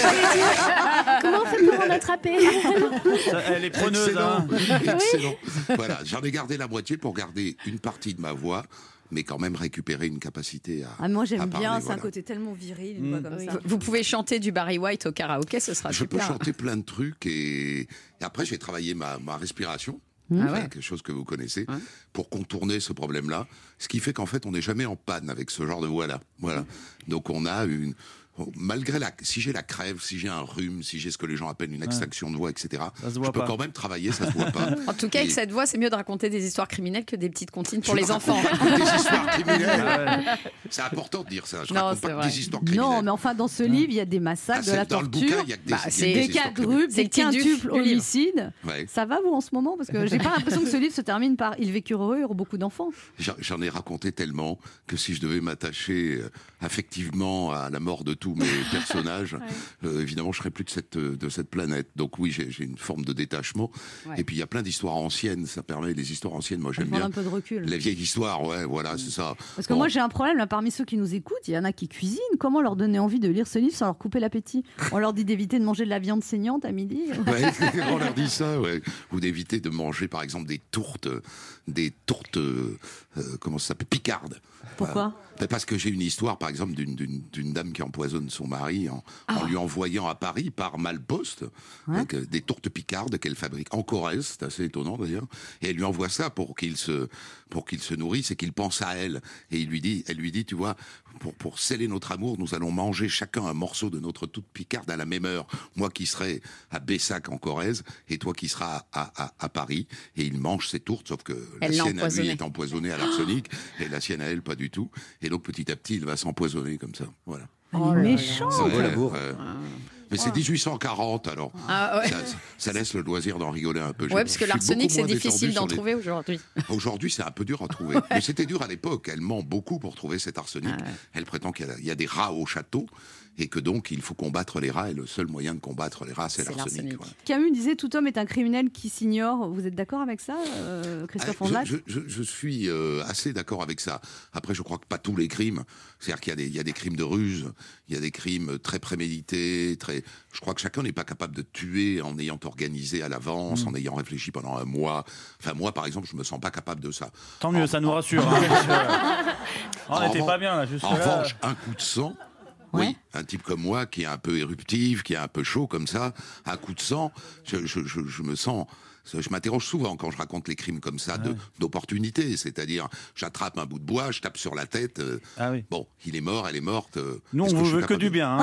Comment on fait pour en attraper? Ça, Elle est preneuse. Excellent, hein. excellent. Voilà, j'en ai gardé la moitié pour garder une partie de ma voix, mais quand même récupérer une capacité à. Ah, moi j'aime à bien, parler, c'est voilà. un côté tellement viril, une Mm. voix comme Oui. ça. Vous, vous pouvez chanter du Barry White au karaoké, ce sera Je peux super. chanter plein de trucs et, et après j'ai travaillé ma, ma respiration. Ah Enfin, ouais. quelque chose que vous connaissez, Ouais. pour contourner ce problème-là. Ce qui fait qu'en fait, on n'est jamais en panne avec ce genre de voix-là. Voilà. Donc, on a une. Malgré la. Si j'ai la crève, si j'ai un rhume, si j'ai ce que les gens appellent une extinction de voix, et cetera, Ça se je voit peux pas. quand même travailler, ça se voit pas. En tout cas, avec Et- cette voix, c'est mieux de raconter des histoires criminelles que des petites comptines pour Je les raconte enfants. pas Des histoires criminelles. Ah ouais. C'est important de dire ça. Je Non, raconte c'est pas vrai. des histoires criminelles. Non, mais enfin, dans ce livre, il y a des massacres, Ah, de c'est- la dans le torture, bouquin, il y a que des, Bah, il y a c'est des des histoires criminelles. quadruples, C'est des le petit du- quintuples du livre. homicides. Ouais. Ça va, vous, en ce moment? Parce que j'ai pas l'impression que ce livre se termine par Ils vécurent heureux, eurent beaucoup d'enfants. J'en j'en ai raconté tellement que si je devais m'attacher euh, affectivement à la mort de tous mes personnages, euh, évidemment, je serais plus de cette, de cette planète. Donc oui, j'ai j'ai une forme de détachement. Ouais. Et puis il y a plein d'histoires anciennes. Ça permet les histoires anciennes. Moi, j'aime Prendre bien un peu de recul. les vieilles histoires. Ouais, voilà, c'est ça. Parce que Bon. moi, j'ai un problème, là, parmi ceux qui nous écoutent, il y en a qui cuisinent. Comment leur donner envie de lire ce livre sans leur couper l'appétit? On leur dit d'éviter de manger de la viande saignante à midi. Ouais, on leur dit ça, ouais. Ou d'éviter de manger, par exemple, des tourtes, des tourtes, euh, euh, comment ça s'appelle, picardes. Pourquoi? Ben, parce que j'ai une histoire, par exemple, d'une- d'une d'une dame qui empoisonne son mari en, en lui envoyant à Paris par malposte Ouais. donc, euh, des tourtes picardes qu'elle fabrique en Corrèze, c'est assez étonnant d'ailleurs, et elle lui envoie ça pour qu'il se pour qu'il se nourrisse et qu'il pense à elle. Et il lui dit, elle lui dit, tu vois, pour pour sceller notre amour, nous allons manger chacun un morceau de notre tourte picarde à la même heure. Moi qui serai à Bessac en Corrèze et toi qui seras à, à, à Paris. Et il mange ses tourtes, sauf que Elle la l'a sienne à lui empoisonnée. est empoisonnée à l'arsenic et la sienne à elle pas du tout. Et donc petit à petit, il va s'empoisonner comme ça. Voilà. Elle Oh est là là. méchante. Ça vaut la Ouais, bourre. ouais. Mais c'est dix-huit cent quarante, alors Ah ouais. ça, ça laisse le loisir d'en rigoler un peu. Ouais, Je- parce je que suis l'arsenic, beaucoup c'est moins difficile détendu d'en sur les- trouver aujourd'hui. Aujourd'hui, c'est un peu dur à trouver. Mais c'était dur à l'époque. Elle ment beaucoup pour trouver cet arsenic. Ah ouais. Elle prétend qu'il y a- il y a des rats au château et que donc il faut combattre les rats. Et le seul moyen de combattre les rats, c'est C'est l'arsenic. l'arsenic. Voilà. Camus disait tout homme est un criminel qui s'ignore. Vous êtes d'accord avec ça, euh, Christophe Ah, Ondelat? je, je- je- je suis euh, assez d'accord avec ça. Après, je crois que pas tous les crimes. C'est-à-dire qu'il y a des, il y a des crimes de ruse, il y a des crimes très prémédités. Très... Je crois que chacun n'est pas capable de tuer en ayant organisé à l'avance, Mm. en ayant réfléchi pendant un mois. Enfin, moi, par exemple, je me sens pas capable de ça. Tant mieux, En- ça nous rassure. hein, parce que- Oh, En on n'était revan- pas bien là, juste En là. revanche, un coup de sang. Oui, un type comme moi qui est un peu éruptif, qui est un peu chaud comme ça, un coup de sang, je, je, je, je me sens. Je m'interroge souvent quand je raconte les crimes comme ça de- d'opportunité, c'est-à-dire j'attrape un bout de bois, je tape sur la tête. euh, Ah oui. Bon, il est mort, elle est morte. euh, Nous, est-ce on que vous je suis veut que capable du de- bien.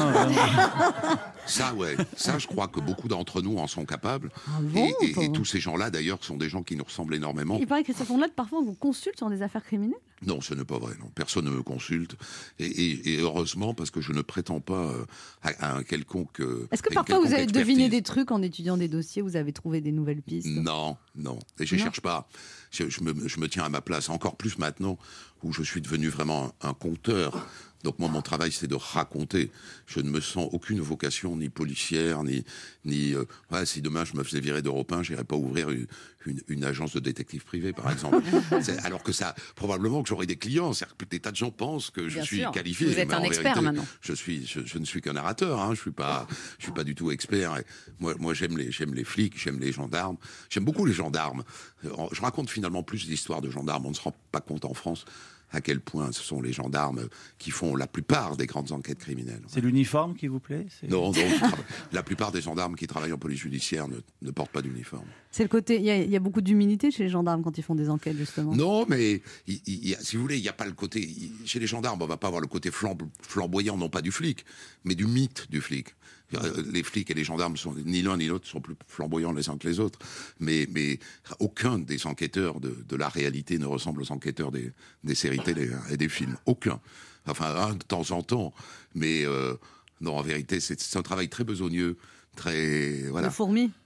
hein. Ça, ouais, ça, je crois que beaucoup d'entre nous en sont capables. Ah bon, et, et- pas et bon. tous ces gens-là, d'ailleurs, sont des gens qui nous ressemblent énormément. Il paraît que Christophe Ondelat, parfois, on vous consulte sur des affaires criminelles. Non, ce n'est pas vrai. Non. Personne ne me consulte. Et, et- et heureusement, parce que je ne prétends pas euh, à, à un quelconque. euh, Est-ce que à une parfois vous quelconque avez deviné expertise. des trucs en étudiant des dossiers? Vous avez trouvé des nouvelles pistes? Non, non. Et je Non. cherche pas. Je, je me, je me tiens à ma place. Encore plus maintenant où je suis devenu vraiment un, un conteur. Donc moi, mon travail, c'est de raconter. Je ne me sens aucune vocation, ni policière, ni... ni euh, ouais, si demain, je me faisais virer d'Europe un, j'irais pas ouvrir une, une, une agence de détective privé, par exemple. C'est- alors que ça, probablement que j'aurai des clients. C'est-à-dire que des tas de gens pensent que je Bien suis sûr. qualifié. Vous êtes mais un en expert vérité, maintenant. Je, suis, je, je ne suis qu'un narrateur. Hein. Je suis pas, je suis pas du tout expert. Et moi, moi j'aime les, j'aime les flics, j'aime les gendarmes. J'aime beaucoup les gendarmes. Euh, Je raconte finalement plus d'histoires de gendarmes. On ne se rend pas compte en France à quel point ce sont les gendarmes qui font la plupart des grandes enquêtes criminelles. C'est l'uniforme qui vous plaît? C'est- Non, non, qui trava- la plupart des gendarmes qui travaillent en police judiciaire ne, ne portent pas d'uniforme. C'est le côté. Il y, a- il y a beaucoup d'humilité chez les gendarmes quand ils font des enquêtes, justement. Non, mais il- il y a- si vous voulez, il n'y a pas le côté. il- Chez les gendarmes, on va pas avoir le côté flamb- flamboyant, non pas du flic, mais du mythe du flic. Euh, Les flics et les gendarmes sont ni l'un ni l'autre sont plus flamboyants les uns que les autres, mais, mais aucun des enquêteurs de, de la réalité ne ressemble aux enquêteurs des, des séries télé hein, et des films. Aucun. Enfin, un de temps en temps, mais euh, non, en vérité, c'est c'est un travail très besogneux, très voilà. Le fourmi.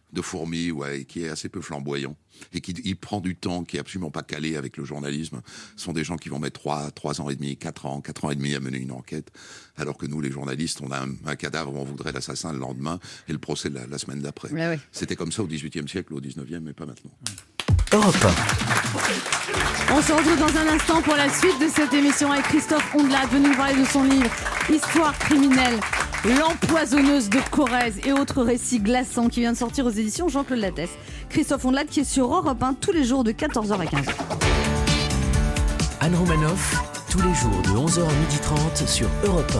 de fourmi, ouais, qui est assez peu flamboyant et qui il prend du temps, qui est absolument pas calé avec le journalisme. Ce sont des gens qui vont mettre trois, trois ans et demi, quatre ans, quatre ans et demi à mener une enquête, alors que nous, les journalistes, on a un, un cadavre, on voudrait l'assassin le lendemain et le procès la, la semaine d'après. Ouais, ouais. C'était comme ça au dix-huitième siècle, au dix-neuvième, mais pas maintenant. Europe On se retrouve dans un instant pour la suite de cette émission avec Christophe Ondelat, venu nous parler de son livre Histoire criminelle, l'empoisonneuse de Corrèze et autres récits glaçants qui vient de sortir aux éditions Jean-Claude Lattès. Christophe Ondelat qui est sur Europe un tous les jours de quatorze heures à quinze heures. Anne Romanoff, tous les jours de onze heures à midi trente sur Europe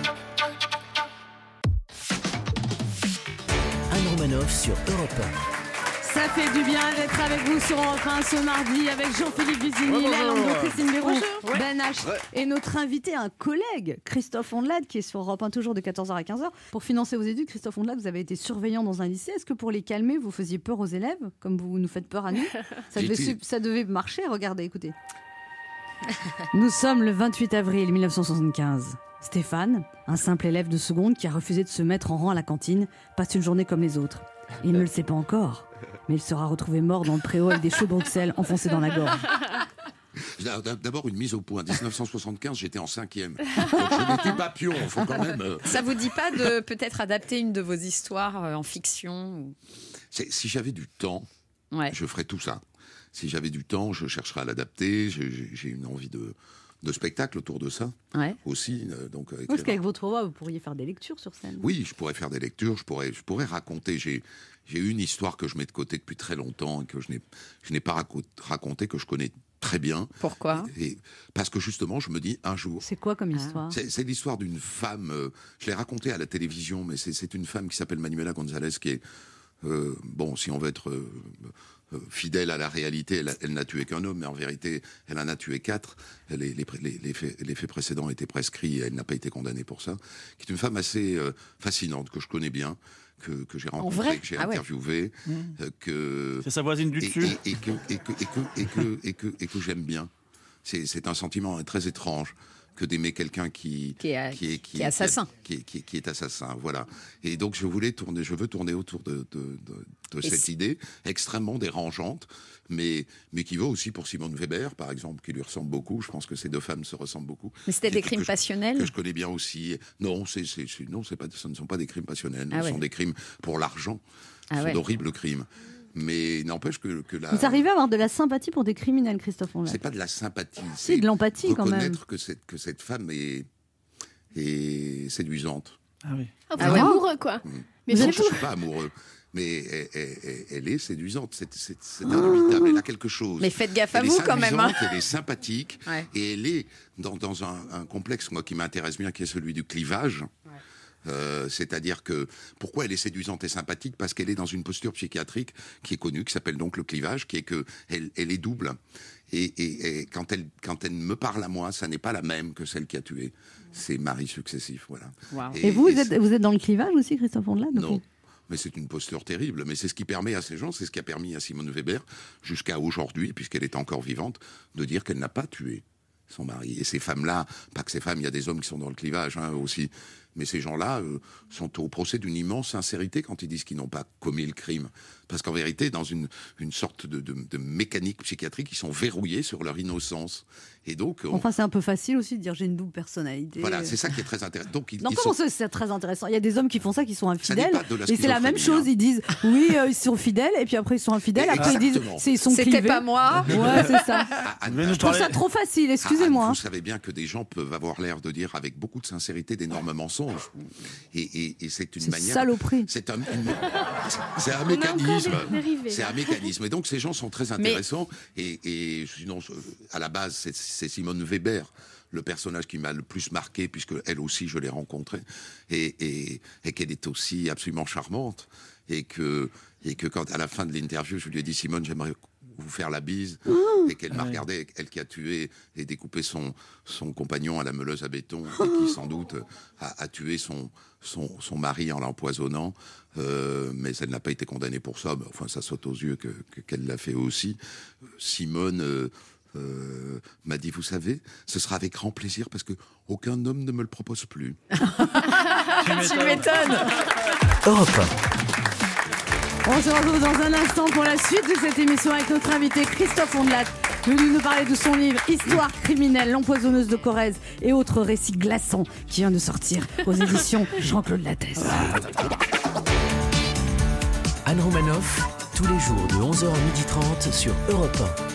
un. Anne Romanoff sur Europe un. Ça fait du bien d'être avec vous sur Europe un ce mardi avec Jean-Philippe Vizini, Ouais, Léa Landau, ouais. Christine Béroux, Bonjour. Ben H Ouais. et notre invité, un collègue, Christophe Ondelat, qui est sur Europe un toujours de quatorze heures à quinze heures. Pour financer vos études, Christophe Ondelat, vous avez été surveillant dans un lycée. Est-ce que pour les calmer, vous faisiez peur aux élèves, comme vous nous faites peur à nous? Ça devait, J'étais- su- ça devait marcher, regardez, écoutez. Nous sommes le vingt-huit avril mille neuf cent soixante-quinze. Stéphane, un simple élève de seconde qui a refusé de se mettre en rang à la cantine, passe une journée comme les autres. Il ne le sait pas encore, mais il sera retrouvé mort dans le préau avec des choux Bruxelles enfoncés dans la gorge. D'abord, une mise au point. dix-neuf cent soixante-quinze, j'étais en cinquième. Donc, je n'étais pas pion. Il faut quand même. euh, Ça vous dit pas de peut-être adapter une de vos histoires euh, en fiction ou- c'est- Si j'avais du temps, Ouais. je ferais tout ça. Si j'avais du temps, je chercherais à l'adapter. J'ai- J'ai j'ai une envie de, de spectacle autour de ça Ouais. aussi. euh, Donc, euh, Parce écrire- qu'avec votre voix, vous pourriez faire des lectures sur scène. Oui, je pourrais faire des lectures, je pourrais, je pourrais raconter. J'ai, j'ai une histoire que je mets de côté depuis très longtemps et que je n'ai, je n'ai pas raco- raconté, que je connais très bien. Pourquoi? Et parce que justement, je me dis un jour. C'est quoi comme histoire? C'est, c'est l'histoire d'une femme. euh, je l'ai racontée à la télévision, mais c'est, c'est une femme qui s'appelle Manuela González, qui est euh, bon, si on veut être euh, euh, fidèle à la réalité, elle, a- elle n'a tué qu'un homme, mais en vérité, elle en a tué quatre. Les, les, les, les, faits, les faits précédents étaient prescrits et elle n'a pas été condamnée pour ça. Qui est une femme assez euh, fascinante, que je connais bien, que, que j'ai rencontrée, vrai que j'ai Ah ouais. interviewée, euh, que... C'est sa voisine du et, dessus. et, et que, et, que, et, que, et, que, et, que, et que j'aime bien. C'est, c'est un sentiment très étrange que d'aimer quelqu'un qui, Qui est- qui est, qui est assassin. Qui est, qui est- qui est assassin, voilà. Et donc je voulais tourner, je veux tourner autour de, de, de, de Et cette si- idée extrêmement dérangeante, mais, mais qui vaut aussi pour Simone Weber, par exemple, qui lui ressemble beaucoup. Je pense que ces deux femmes se ressemblent beaucoup. Mais c'était Et des que- crimes que je- passionnels? Que je connais bien aussi. Non, c'est, c'est, c'est- non, c'est pas, ce ne sont pas des crimes passionnels. Ah ce ouais. sont des crimes pour l'argent. Ah Ce sont ouais. d'horribles crimes. Mais n'empêche que, que la... Vous arrivez à avoir de la sympathie pour des criminels, Christophe Ondelat? C'est pas de la sympathie. Si, de l'empathie, quand même. Reconnaître que cette, que cette femme est, est séduisante. Ah oui. Ah, vous Ah êtes ouais. amoureux, quoi. Mais Non, c'est je tout. ne suis pas amoureux. Mais elle, elle- elle- elle est séduisante. C'est, c'est, c'est indubitable. Elle a quelque chose. Mais faites gaffe à Elle est vous quand même. hein. séduisante, Elle est sympathique. Ouais. Et elle est dans, dans un, un complexe, moi, qui m'intéresse bien, qui est celui du clivage. Euh, c'est-à-dire que pourquoi elle est séduisante et sympathique? Parce qu'elle est dans une posture psychiatrique qui est connue, qui s'appelle donc le clivage, qui est que elle, elle est double. Et, et- et quand elle quand elle me parle à moi, ça n'est pas la même que celle qui a tué. C'est maris successifs, voilà. Wow. Et vous, vous et êtes, vous êtes dans le clivage aussi, Christophe Ondelat? depuis- non, mais c'est une posture terrible. Mais c'est ce qui permet à ces gens, c'est ce qui a permis à Simone Weber, jusqu'à aujourd'hui, puisqu'elle est encore vivante, de dire qu'elle n'a pas tué son mari. Et ces femmes-là, pas que ces femmes, il y a des hommes qui sont dans le clivage hein, aussi, mais ces gens-là euh, sont au procès d'une immense sincérité quand ils disent qu'ils n'ont pas commis le crime. Parce qu'en vérité, dans une, une sorte de, de, de mécanique psychiatrique, ils sont verrouillés sur leur innocence. Et donc, on- Enfin, c'est un peu facile aussi de dire j'ai une double personnalité. voilà, c'est ça qui est très intéressant. Donc, ils, Non, ils comment sont- ça, c'est très intéressant? Il y a des hommes qui font ça, qui sont infidèles. pas de la Et c'est la même schizophrénie, chose. Ils disent oui, euh, ils sont fidèles, et puis après ils sont infidèles. Après ils disent Exactement. c'est, ils sont C'était clivés. pas moi. Ouais, c'est ça. Ah, Anne, Vous venez nous Je trouve parler- ça trop facile, Ah, excusez-moi. Anne, hein. vous savez bien que des gens peuvent avoir l'air de dire avec beaucoup de sincérité d'énormes mensonges. Et, et- et c'est une C'est manière. saloperie. C'est un, une- c'est un On a encore mécanisme. des dérivés, C'est là. un mécanisme. Et donc ces gens sont très Mais- intéressants. Et, et sinon, euh, à la base, c'est, c'est Simone Weber, le personnage qui m'a le plus marqué, puisque elle aussi, je l'ai rencontrée. Et, et- et qu'elle est aussi absolument charmante. Et que, et que quand, à la fin de l'interview, je lui ai dit, Simone, j'aimerais vous faire la bise, et qu'elle m'a regardé, elle qui a tué et découpé son, son compagnon à la meuleuse à béton, et qui sans doute a, a tué son, son, son mari en l'empoisonnant, euh, mais elle n'a pas été condamnée pour ça, mais enfin ça saute aux yeux que, que- qu'elle l'a fait aussi. Simone euh, euh, m'a dit, vous savez, ce sera avec grand plaisir, parce que aucun homme ne me le propose plus. Tu m'étonnes. Europe On se retrouve dans un instant pour la suite de cette émission avec notre invité Christophe Ondelat, venu nous parler de son livre Histoire criminelle, l'empoisonneuse de Corrèze et autres récits glaçants qui vient de sortir aux éditions Jean-Claude Lattès. Anne Romanoff, tous les jours de onze heures à midi trente sur Europe un.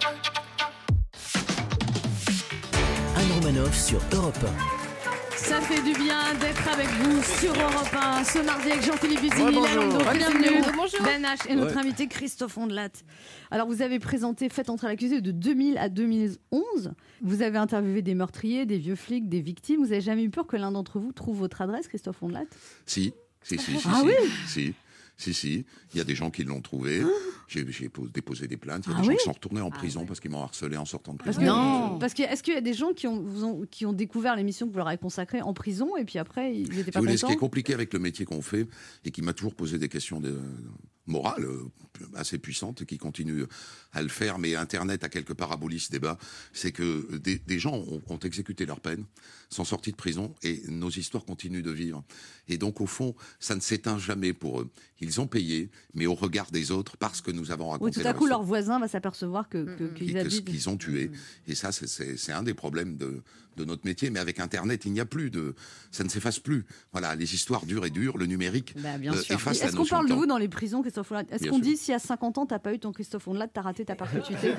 Anne Romanoff sur Europe un. Ça fait du bien d'être avec vous sur Europe un ce mardi avec Jean-Philippe Vizini, Ouais, bonjour. Léa Landau, Ouais, bienvenue, bonjour. Ben H et notre Ouais. invité Christophe Ondelat. Alors vous avez présenté Faites entrer l'accusé de deux mille à deux mille onze. Vous avez interviewé des meurtriers, des vieux flics, des victimes. Vous avez jamais eu peur que l'un d'entre vous trouve votre adresse, Christophe Ondelat? Si, si, si, si. Ah si, oui si. Si, si, il y a des gens qui l'ont trouvé. J'ai, j'ai pos- déposé des plaintes. Il y a Ah des oui gens qui sont retournés en prison parce qu'ils m'ont harcelé en sortant de Parce prison. que, Non. parce que est-ce qu'il y a des gens qui ont, vous ont, qui ont découvert l'émission que vous leur avez consacrée en prison et puis après ils n'étaient Si pas vous voulez, ce qui est contents? compliqué avec le métier qu'on fait et qui m'a toujours posé des questions de, morales euh, assez puissantes et qui continuent à le faire, mais Internet a quelque part aboli ce débat, c'est que des, des gens ont, ont exécuté leur peine, sont sortis de prison et nos histoires continuent de vivre. Et donc au fond, ça ne s'éteint jamais pour eux. Ils ont payé, mais au regard des autres, parce que nous avons raconté Oui, tout à leur coup, histoire. leur voisin va s'apercevoir que, que- Qui- qu'ils que ce habitent. qu'ils ont tué. Et ça, c'est- c'est c'est un des problèmes de, de notre métier. Mais avec Internet, il n'y a plus de... Ça ne s'efface plus. Voilà, les histoires dures et dures, le numérique Bah, bien euh, sûr. efface la Est-ce qu'on notion parle de temps. vous dans les prisons, Christophe Ondelat? Est-ce Bien qu'on sûr. dit si à cinquante ans t'as pas eu ton Christophe Ondelat, t'as raté ta perpétuité?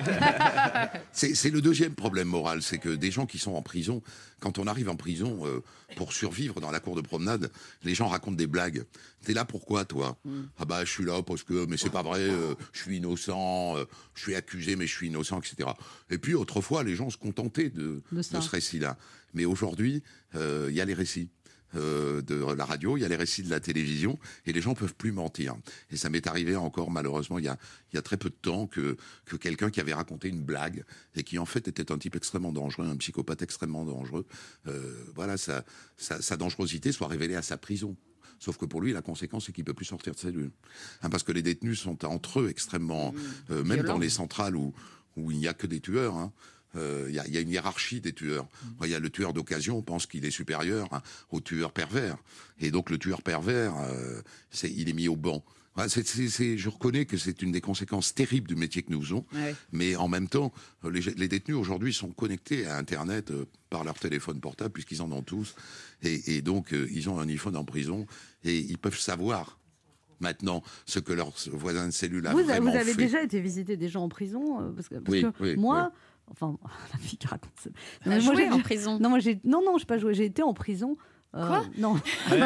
C'est c'est le deuxième problème moral, c'est que des gens qui sont en prison, quand on arrive en prison euh, pour survivre dans la cour de promenade, les gens racontent des blagues. T'es là pourquoi, toi? Ah bah je suis là parce que, mais c'est pas vrai, euh, je suis innocent, euh, je suis accusé mais je suis innocent, et cetera. Et puis autrefois, les gens se contentaient de, De ça. de ce récit-là. Mais aujourd'hui, euh, il y a les récits. euh, de la radio, il y a les récits de la télévision, et les gens peuvent plus mentir. Et ça m'est arrivé encore, malheureusement, il y a, il y a très peu de temps, que, que quelqu'un qui avait raconté une blague, et qui en fait était un type extrêmement dangereux, un psychopathe extrêmement dangereux, euh, voilà, sa, sa, sa dangerosité soit révélée à sa prison. Sauf que pour lui, la conséquence, c'est qu'il peut plus sortir de cellule. Hein, parce que les détenus sont entre eux extrêmement... euh, même Violent. dans les centrales où, où il n'y a que des tueurs, hein, euh, il y, a- il y a une hiérarchie des tueurs. Il y a le tueur d'occasion, on pense qu'il est supérieur, hein, au tueur pervers. Et donc le tueur pervers, euh, c'est, il est mis au banc. Voilà, c'est, c'est, c'est- je reconnais que c'est une des conséquences terribles du métier que nous faisons. Ouais. Mais en même temps, euh, les, les détenus aujourd'hui sont connectés à Internet euh, par leur téléphone portable, puisqu'ils en ont tous. Et, et donc, euh, ils ont un iPhone en prison et ils peuvent savoir maintenant ce que leur voisin de cellule a Vous, vraiment vous avez fait. déjà été visiter des gens en prison euh, parce que, parce Oui, que oui, moi, enfin, la fille qui raconte ça. T'as Non, mais moi, joué j'ai- en prison. Non, moi, j'ai, non, non, j'ai pas joué. J'ai été en prison. euh, Quoi Non.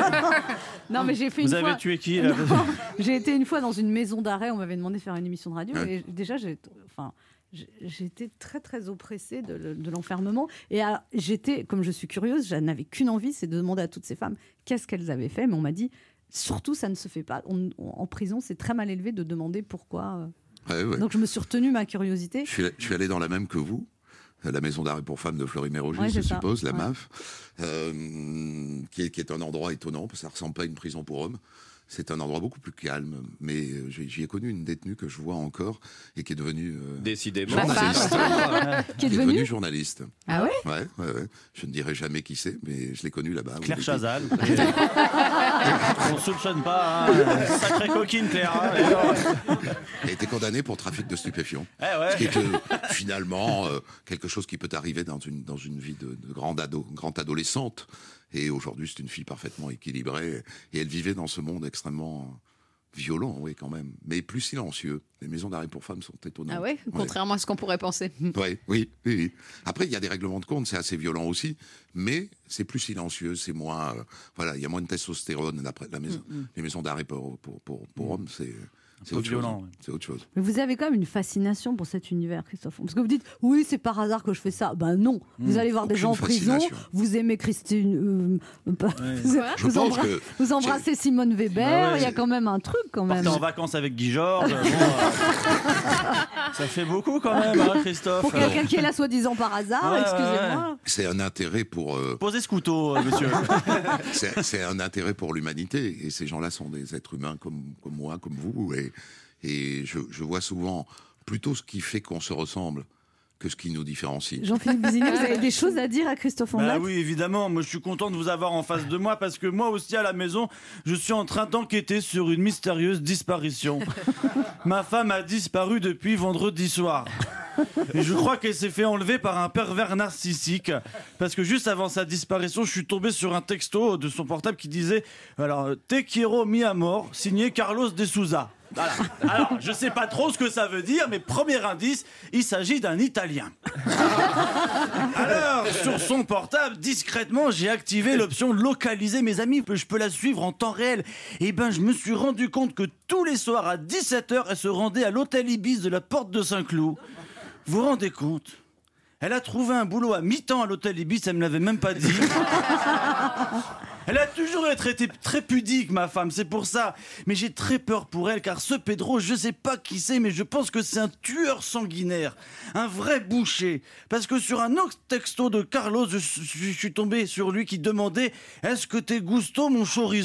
non, mais j'ai fait Vous une avez fois. tué qui, là? Non, j'ai été une fois dans une maison d'arrêt. On m'avait demandé de faire une émission de radio Ouais. et déjà, j'ai, enfin. j'ai- J'étais très très oppressée de, le- de l'enfermement et à- j'étais, comme je suis curieuse, je n'avais qu'une envie, c'est de demander à toutes ces femmes qu'est-ce qu'elles avaient fait, mais on m'a dit surtout ça ne se fait pas. On- on- en prison, c'est très mal élevé de demander pourquoi. Ouais, ouais. Donc je me suis retenue ma curiosité. Je suis, je suis allé dans la même que vous, euh, la maison d'arrêt pour femmes de Fleury-Mérogis, Ouais, je c'est ça. suppose, la Ouais. M A F, euh, qui, est, qui est un endroit étonnant, parce que ça ressemble pas à une prison pour hommes. C'est un endroit beaucoup plus calme, mais euh, j'ai- j'y ai connu une détenue que je vois encore et qui est devenue euh, Décidément. Ma femme. journaliste. Qui est Qui est devenue devenue journaliste. Ah ouais Ouais, ouais, ouais. Je ne dirai jamais qui c'est, mais je l'ai connue là-bas. Claire Au début. Chazal. On soupçonne pas, hein. Sacrée coquine, Claire. hein. Elle a été condamnée pour trafic de stupéfiants. Eh ouais. Ce qui est euh, finalement euh, quelque chose qui peut arriver dans une, dans une vie de, de grande, ado, grande adolescente. Et aujourd'hui, c'est une fille parfaitement équilibrée. Et elle vivait dans ce monde extrêmement violent, oui, quand même. Mais plus silencieux. Les maisons d'arrêt pour femmes sont étonnantes. Ah ouais, contrairement à ce qu'on pourrait penser. Ouais, oui, oui, oui. Après, il y a des règlements de compte, c'est assez violent aussi, mais c'est plus silencieux, c'est moins, euh, voilà, il y a moins de testostérone. D'après la maison, les maisons d'arrêt pour, pour, pour, pour hommes, c'est c'est peu autre violent, chose. ouais. C'est autre chose. Mais vous avez quand même une fascination pour cet univers, Christophe. Parce que vous dites, oui, c'est par hasard que je fais ça. Ben non. Vous allez voir des Aucune gens en prison, fascination. vous aimez Christine. euh, pas- vous, Je vous pense embra- que vous embrassez Simone Weber, Ah ouais. il y a quand même un truc quand même. Partir en vacances avec Guy Georges. bon, euh, ça fait beaucoup quand même, hein, Christophe. Pour quelqu'un qui est là soi-disant par hasard, Ouais, excusez-moi. C'est un intérêt pour. euh, Posez ce couteau, euh, monsieur. c'est c'est un intérêt pour l'humanité. Et ces gens-là sont des êtres humains comme, comme moi, comme vous. Et, et je, je vois souvent plutôt ce qui fait qu'on se ressemble que ce qui nous différencie. Jean-Philippe Bizini, vous avez des choses à dire à Christophe Ondelat? Bah oui, évidemment. Moi, je suis content de vous avoir en face de moi parce que moi aussi, à la maison, je suis en train d'enquêter sur une mystérieuse disparition. Ma femme a disparu depuis vendredi soir. Et je crois qu'elle s'est fait enlever par un pervers narcissique. Parce que juste avant sa disparition, je suis tombé sur un texto de son portable qui disait alors, Te quiero mi amor, signé Carlos de Souza. Voilà. Alors, je sais pas trop ce que ça veut dire, mais premier indice, il s'agit d'un Italien. Alors, sur son portable, discrètement, j'ai activé l'option localiser mes amis, je peux la suivre en temps réel. Et ben, je me suis rendu compte que tous les soirs à dix-sept heures, elle se rendait à l'hôtel Ibis de la Porte de Saint-Cloud. Vous vous rendez compte ? Elle a trouvé un boulot à mi-temps à l'hôtel Ibis, elle me l'avait même pas dit. Elle a toujours été très pudique, ma femme, c'est pour ça. Mais j'ai très peur pour elle, car ce Pedro, je sais pas qui c'est, mais je pense que c'est un tueur sanguinaire. Un vrai boucher. Parce que sur un autre texto de Carlos, je, je, je suis tombé sur lui qui demandait « Est-ce que t'es gusto, mon chorizo ?»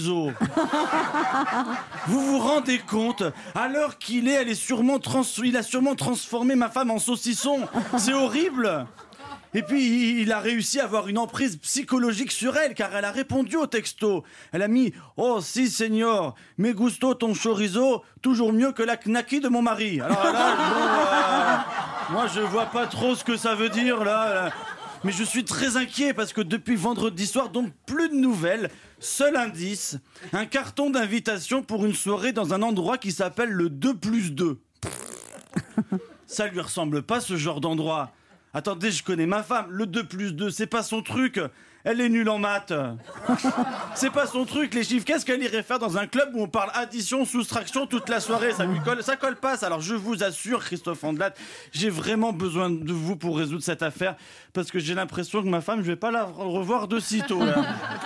Vous vous rendez compte ? À l'heure qu'il est, elle est sûrement trans... il a sûrement transformé ma femme en saucisson. C'est horrible. Et puis, il a réussi à avoir une emprise psychologique sur elle, car elle a répondu au texto. Elle a mis « Oh, si, señor, me gusto ton chorizo, toujours mieux que la knaki de mon mari. » Alors là, bon, euh, moi, je vois pas trop ce que ça veut dire, là. là. Mais je suis très inquiet, parce que depuis vendredi soir, donc plus de nouvelles. Seul indice, un carton d'invitation pour une soirée dans un endroit qui s'appelle le deux plus deux. Ça lui ressemble pas, ce genre d'endroit. Attendez, je connais ma femme, le deux plus deux, c'est pas son truc. Elle est nulle en maths. C'est pas son truc, les chiffres. Qu'est-ce qu'elle irait faire dans un club où on parle addition, soustraction toute la soirée? Ça lui colle, ça colle pas. Alors je vous assure, Christophe Ondelat, j'ai vraiment besoin de vous pour résoudre cette affaire, parce que j'ai l'impression que ma femme, je vais pas la revoir de sitôt, là.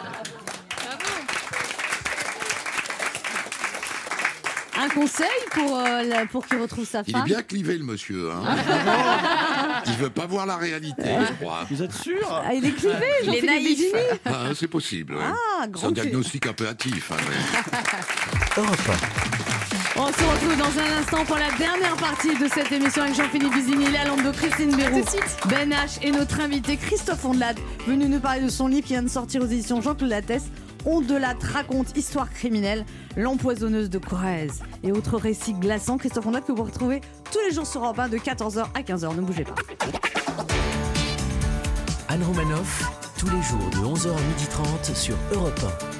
Un conseil pour, euh, la, pour qu'il retrouve sa femme? Il est bien clivé, le monsieur. Hein. Il veut pas voir la réalité, je crois. Vous êtes sûr? Ah, il est clivé, il est Jean-Philippe Bizini. Ah, c'est possible, ouais. Ah, C'est un diagnostic un peu hâtif. Hein, mais... On se retrouve dans un instant pour la dernière partie de cette émission avec Jean-Philippe Bizini, la lampe de Christine Béroux, Ben H et notre invité Christophe Ondelat, venu nous parler de son livre qui vient de sortir aux éditions Jean-Claude Lattès. Ondelat raconte histoire criminelle, l'empoisonneuse de Corrèze et autres récits glaçants. Christophe Ondelat que vous retrouvez tous les jours sur Europe un de quatorze heures à quinze heures. Ne bougez pas. Anne Romanoff, tous les jours de onze heures à midi trente sur Europe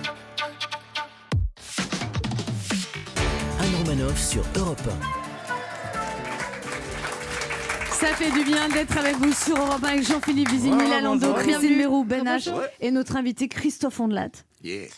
un. Anne Romanoff sur Europe un. Ça fait du bien d'être avec vous sur Europe un avec Jean-Philippe Bizini, Ouais, Lalando, bonjour. Christine Béroux, Ben H Ouais. et notre invité Christophe Ondelat. Yeah.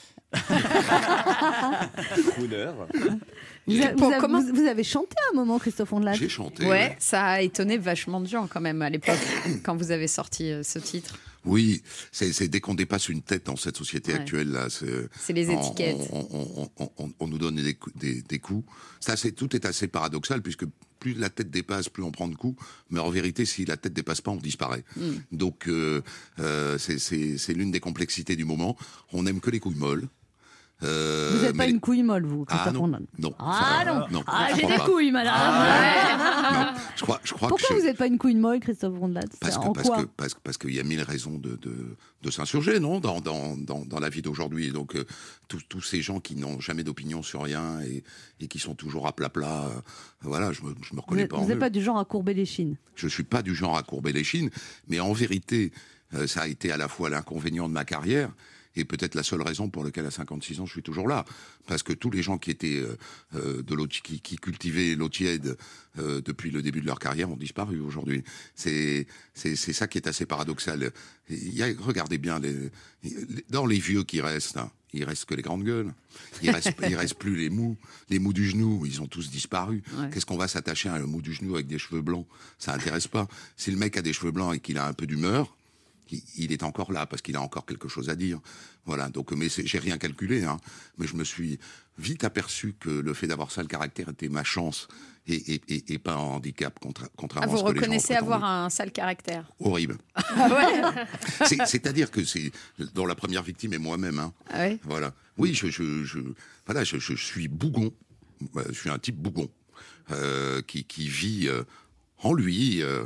Crooner. Vous, a- Pour vous a- comment- vous- vous avez chanté à un moment, Christophe Ondelat? J'ai chanté. Ouais, ça a étonné vachement de gens quand même à l'époque, quand vous avez sorti euh, ce titre. Oui, c'est, c'est dès qu'on dépasse une tête dans cette société Ouais. actuelle là, c'est, C'est les on- étiquettes. On, on- on- on- on nous donne des, cou- des, des coups. Ça, c'est, tout est assez paradoxal puisque plus la tête dépasse, plus on prend de coups. Mais en vérité, si la tête dépasse pas, on disparaît. Mm. Donc, euh, euh, c'est, c'est, c'est l'une des complexités du moment. On n'aime que les couilles molles. Euh, Vous n'êtes pas mais- une couille molle, vous, Ah Christophe non, Ondelat? non. Ah ça- non, non, Ah, je j'ai crois des pas. couilles, madame. Non, je crois, je crois Pourquoi que je- vous n'êtes pas une couille molle, Christophe Ondelat? Parce En que parce quoi que parce, que- parce qu'il y a mille raisons de, de, de s'insurger, non, dans, dans, dans, dans la vie d'aujourd'hui. Donc euh, tous, tous ces gens qui n'ont jamais d'opinion sur rien et, et qui sont toujours à plat plat, euh, voilà, je me, je me Vous reconnais n'êtes pas en eux. pas du genre à courber les chines. Je suis pas du genre à courber les chines, mais en vérité, euh, ça a été à la fois l'inconvénient de ma carrière et peut-être la seule raison pour laquelle à cinquante-six ans je suis toujours là, parce que tous les gens qui étaient euh, euh, de l'eau, qui, qui cultivaient l'eau tiède euh, depuis le début de leur carrière ont disparu aujourd'hui. C'est c'est c'est ça qui est assez paradoxal. Il y a, regardez bien les, les- dans les vieux qui restent. Hein, il reste que les grandes gueules. Il reste, il reste plus les mous, les mous du genou. Ils ont tous disparu. Ouais. Qu'est-ce qu'on va s'attacher à un mou du genou avec des cheveux blancs? Ça intéresse pas. Si le mec a des cheveux blancs et qu'il a un peu d'humeur, il- il est encore là parce qu'il a encore quelque chose à dire. Voilà. Donc, mais c'est- j'ai rien calculé, hein. Mais je me suis vite aperçu que le fait d'avoir ça, le caractère, était ma chance et, et, et, et pas un handicap, contra- Ah, contrairement vous à ce que les gens reconnaissez avoir prétendaient. un sale caractère. Horrible. Ah ouais. C'est- C'est-à-dire que c'est dont la première victime est moi-même. Hein. Ah ouais. Voilà. Oui, je, je, je, voilà, je, je suis bougon. Je suis un type bougon euh, qui, qui vit euh, en lui, euh,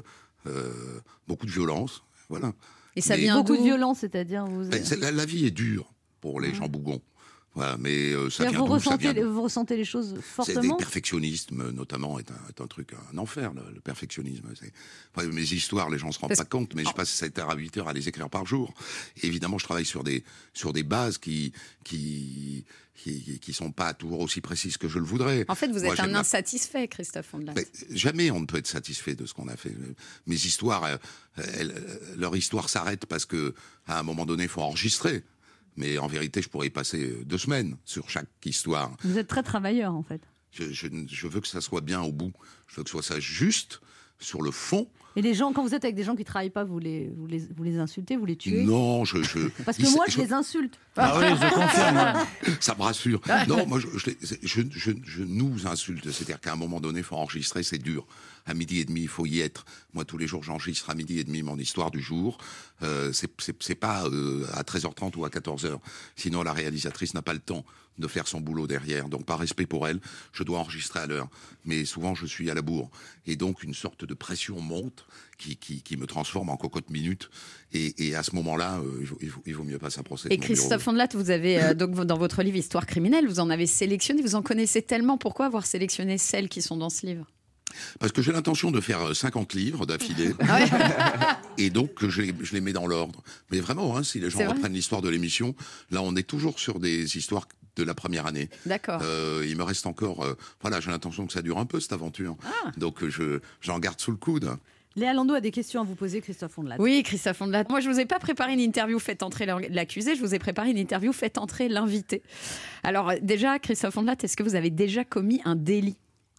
euh, beaucoup de violence, voilà. Et ça vient beaucoup de violence, c'est-à-dire vous... Ben, c'est, la, la vie est dure pour les gens bougons. Voilà, mais euh, ça, vient vous d'où, ressentez, ça vient vous ressentez les choses fortement. C'est des perfectionnismes, notamment, est un, est un truc, un enfer, le, le perfectionnisme. C'est... Enfin, mes histoires, les gens ne se rendent Parce... pas compte, mais je passe sept heures à huit heures à les écrire par jour. Et évidemment, je travaille sur des, sur des bases qui, qui, qui, qui sont pas toujours aussi précises que je le voudrais. En fait, vous Moi, êtes un la... insatisfait, Christophe Ondelat. Mais jamais on ne peut être satisfait de ce qu'on a fait. Mes histoires, elles, leur histoire s'arrête parce que, à un moment donné, il faut enregistrer. Mais en vérité, je pourrais y passer deux semaines sur chaque histoire. Vous êtes très travailleur, en fait. Je, je, je veux que ça soit bien au bout. Je veux que ce soit ça juste, sur le fond. Et les gens, quand vous êtes avec des gens qui ne travaillent pas, vous les, vous, les, vous les insultez, vous les tuez? Non, je... je Parce que moi, je, je les insulte. Ah oui, je confirme. Ça me rassure. Non, moi, je, je, je, je, je nous insulte. C'est-à-dire qu'à un moment donné, il faut enregistrer, c'est dur. À midi et demi, il faut y être. Moi, tous les jours, j'enregistre à midi et demi mon histoire du jour. Euh, c'est, c'est, c'est pas euh, à treize heures trente ou à quatorze heures. Sinon, la réalisatrice n'a pas le temps de faire son boulot derrière. Donc, par respect pour elle, je dois enregistrer à l'heure. Mais souvent, je suis à la bourre. Et donc, une sorte de pression monte qui, qui, qui me transforme en cocotte minute. Et, et à ce moment-là, euh, il, vaut, il, vaut, il vaut mieux pas s'approcher. Et Christophe Ondelat, vous avez, euh, donc, dans votre livre Histoire criminelle, vous en avez sélectionné, vous en connaissez tellement. Pourquoi avoir sélectionné celles qui sont dans ce livre? Parce que j'ai l'intention de faire cinquante livres d'affilée. Ah ouais. Et donc, je les, je les mets dans l'ordre. Mais vraiment, hein, si les gens C'est reprennent vrai l'histoire de l'émission, là, on est toujours sur des histoires de la première année. D'accord. Euh, il me reste encore... Euh, voilà, j'ai l'intention que ça dure un peu, cette aventure. Ah. Donc, je, j'en garde sous le coude. Léa Landau a des questions à vous poser, Christophe Ondelat. Oui, Christophe Ondelat. Moi, je ne vous ai pas préparé une interview Faites entrer l'accusé, je vous ai préparé une interview Faites entrer l'invité. Alors, déjà, Christophe Ondelat, est-ce que vous avez déjà commis un délit?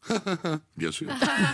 Bien sûr.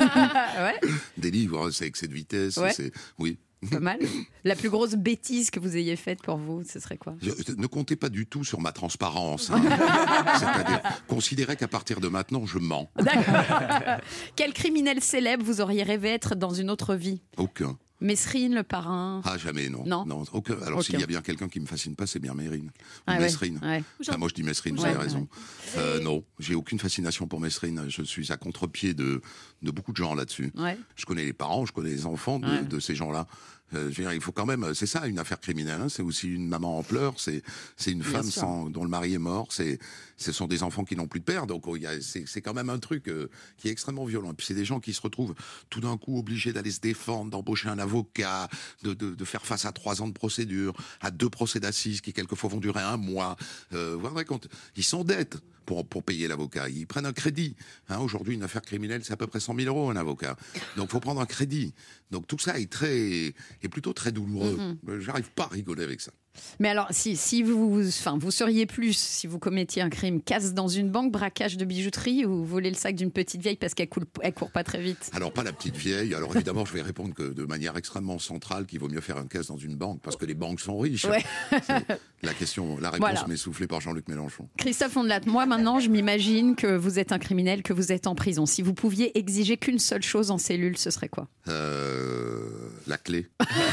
Ouais. Des livres, c'est excès de vitesse. Ouais. C'est... Oui. Pas mal. La plus grosse bêtise que vous ayez faite pour vous, ce serait quoi? Je, ne comptez pas du tout sur ma transparence. Hein. C'est-à-dire, considérez qu'à partir de maintenant, je mens. D'accord. Quel criminel célèbre vous auriez rêvé être dans une autre vie? Aucun. Mesrine, le parrain? Ah, jamais, non. Non, non aucun. Alors, aucun. s'il y a bien quelqu'un qui me fascine pas, c'est bien Mesrine. Ou ah, Mesrine. Ouais, ouais. Enfin, moi, je dis Mesrine, vous ouais, avez raison. Ouais. Euh, non, j'ai aucune fascination pour Mesrine. Je suis à contre-pied de, de beaucoup de gens là-dessus. Ouais. Je connais les parents, je connais les enfants de, ouais. de ces gens-là. Euh, je veux dire, il faut quand même, c'est ça une affaire criminelle. Hein, c'est aussi une maman en pleurs. C'est c'est une bien femme sans, dont le mari est mort. C'est ce sont des enfants qui n'ont plus de père. Donc il y a, c'est c'est quand même un truc euh, qui est extrêmement violent. Et puis c'est des gens qui se retrouvent tout d'un coup obligés d'aller se défendre, d'embaucher un avocat, de, de de faire face à trois ans de procédure, à deux procès d'assises qui quelquefois vont durer un mois. Euh, vous vous rendez compte, ils s'endettent pour pour payer l'avocat. Ils prennent un crédit. Hein, aujourd'hui, une affaire criminelle, c'est à peu près cent mille euros un avocat. Donc faut prendre un crédit. Donc tout ça est très est plutôt très douloureux. Mm-hmm. J'arrive pas à rigoler avec ça. Mais alors, si, si vous, enfin, vous seriez plus, si vous commettiez un crime, casse dans une banque, braquage de bijouterie ou voler le sac d'une petite vieille parce qu'elle coule, elle court pas très vite? Alors, pas la petite vieille. Alors, évidemment, je vais répondre que de manière extrêmement centrale qu'il vaut mieux faire un casse dans une banque parce que les banques sont riches. Ouais. La question, la réponse voilà. m'est soufflée par Jean-Luc Mélenchon. Christophe Ondelat, moi maintenant, je m'imagine que vous êtes un criminel, que vous êtes en prison. Si vous pouviez exiger qu'une seule chose en cellule, ce serait quoi? euh, La clé.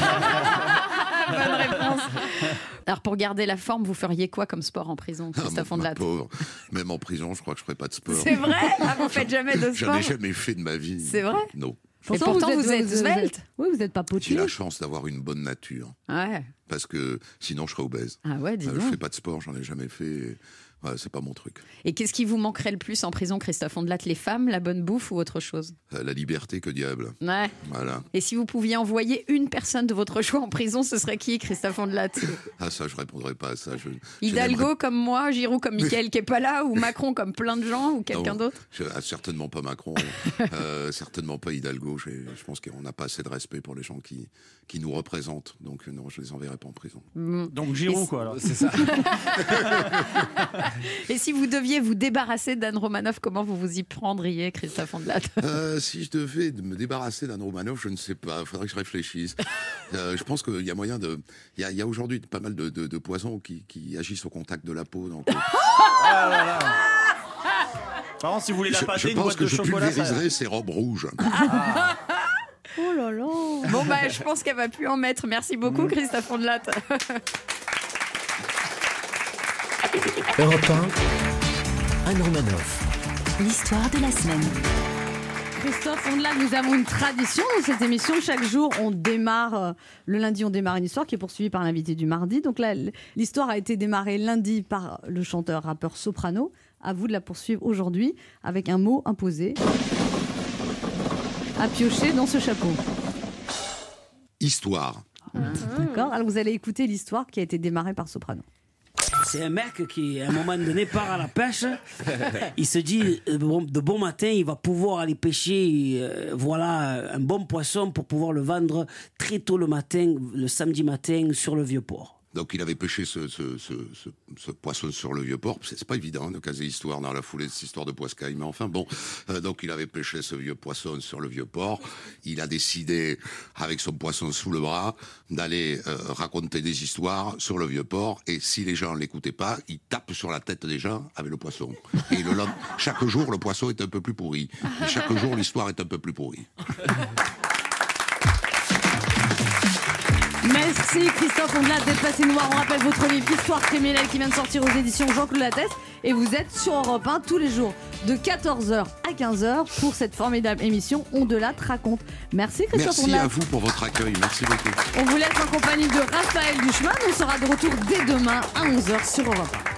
Bonne réponse. Alors pour garder la forme, vous feriez quoi comme sport en prison, Christophe ah, Ondelat? Pauvre. Même en prison, je crois que je ferais pas de sport. C'est vrai? Ah, vous faites jamais de sport? J'en ai jamais fait de ma vie. C'est vrai? Non. Et pourtant, pourtant vous êtes, vous êtes svelte. Oui, vous n'êtes pas potier. J'ai la chance d'avoir une bonne nature. Ouais. Parce que sinon, je serais obèse. Ah ouais, dis donc. Euh, je fais pas de sport, j'en ai jamais fait. Ouais, c'est pas mon truc. Et qu'est-ce qui vous manquerait le plus en prison, Christophe Ondelat? Les femmes, la bonne bouffe ou autre chose? euh, La liberté, que diable. Ouais. Voilà. Et si vous pouviez envoyer une personne de votre choix en prison, ce serait qui, Christophe Ondelat? Ah, ça, je répondrais pas à ça. Je, Hidalgo je comme moi, Giroud comme Mickaël qui est pas là, ou Macron comme plein de gens, ou quelqu'un non, d'autre? je, ah, certainement pas Macron, euh, certainement pas Hidalgo. Je, je pense qu'on n'a pas assez de respect pour les gens qui, qui nous représentent. Donc non, je les enverrai pas en prison. Mmh. Donc Giroud, quoi, alors. C'est ça. Et si vous deviez vous débarrasser d'Anne Romanoff, comment vous vous y prendriez, Christophe Ondelat? euh, Si je devais me débarrasser d'Anne Romanoff, je ne sais pas. Il faudrait que je réfléchisse. euh, je pense qu'il y a moyen de. Il y a, il y a aujourd'hui pas mal de, de, de poisons qui, qui agissent au contact de la peau. Donc, euh... oh là là. Par contre, si vous voulez la pâter, je, je une pense boîte que de je chocolat, pulvériserai ça... ces robes rouges. Ah. Oh là là. Bon bah, je pense qu'elle va plus en mettre. Merci beaucoup, mmh. Christophe Ondelat. Europe un, Anne Romanoff. L'histoire de la semaine. Christophe Ondelat, nous avons une tradition dans cette émission. Chaque jour, on démarre, euh, le lundi, on démarre une histoire qui est poursuivie par l'invité du mardi. Donc là, l'histoire a été démarrée lundi par le chanteur rappeur Soprano. À vous de la poursuivre aujourd'hui avec un mot imposé à piocher dans ce chapeau. Histoire. D'accord. Alors vous allez écouter l'histoire qui a été démarrée par Soprano. C'est un mec qui, à un moment donné, part à la pêche. Il se dit, de bon, de bon matin, il va pouvoir aller pêcher euh, voilà, un bon poisson pour pouvoir le vendre très tôt le matin, le samedi matin, sur le Vieux-Port. Donc il avait pêché ce, ce, ce, ce, ce poisson sur le Vieux-Port. C'est, c'est pas évident de caser histoire dans la foulée de cette histoire de Poiscaille, mais enfin bon. Euh, donc il avait pêché ce vieux poisson sur le Vieux-Port. Il a décidé, avec son poisson sous le bras, d'aller euh, raconter des histoires sur le Vieux-Port. Et si les gens l'écoutaient pas, il tape sur la tête des gens avec le poisson. Et le lend- chaque jour, le poisson est un peu plus pourri. Et chaque jour, l'histoire est un peu plus pourrie. Merci Christophe Ondelat d'être passé nous voir. On rappelle votre livre Histoire criminelle qui vient de sortir aux éditions Jean-Claude Lattès. Et vous êtes sur Europe un tous les jours de quatorze heures à quinze heures pour cette formidable émission Ondelat raconte. Merci Christophe Merci Ondelat. à vous pour votre accueil. Merci beaucoup. On vous laisse en compagnie de Raphaël Duchemin. On sera de retour dès demain à onze heures sur Europe un.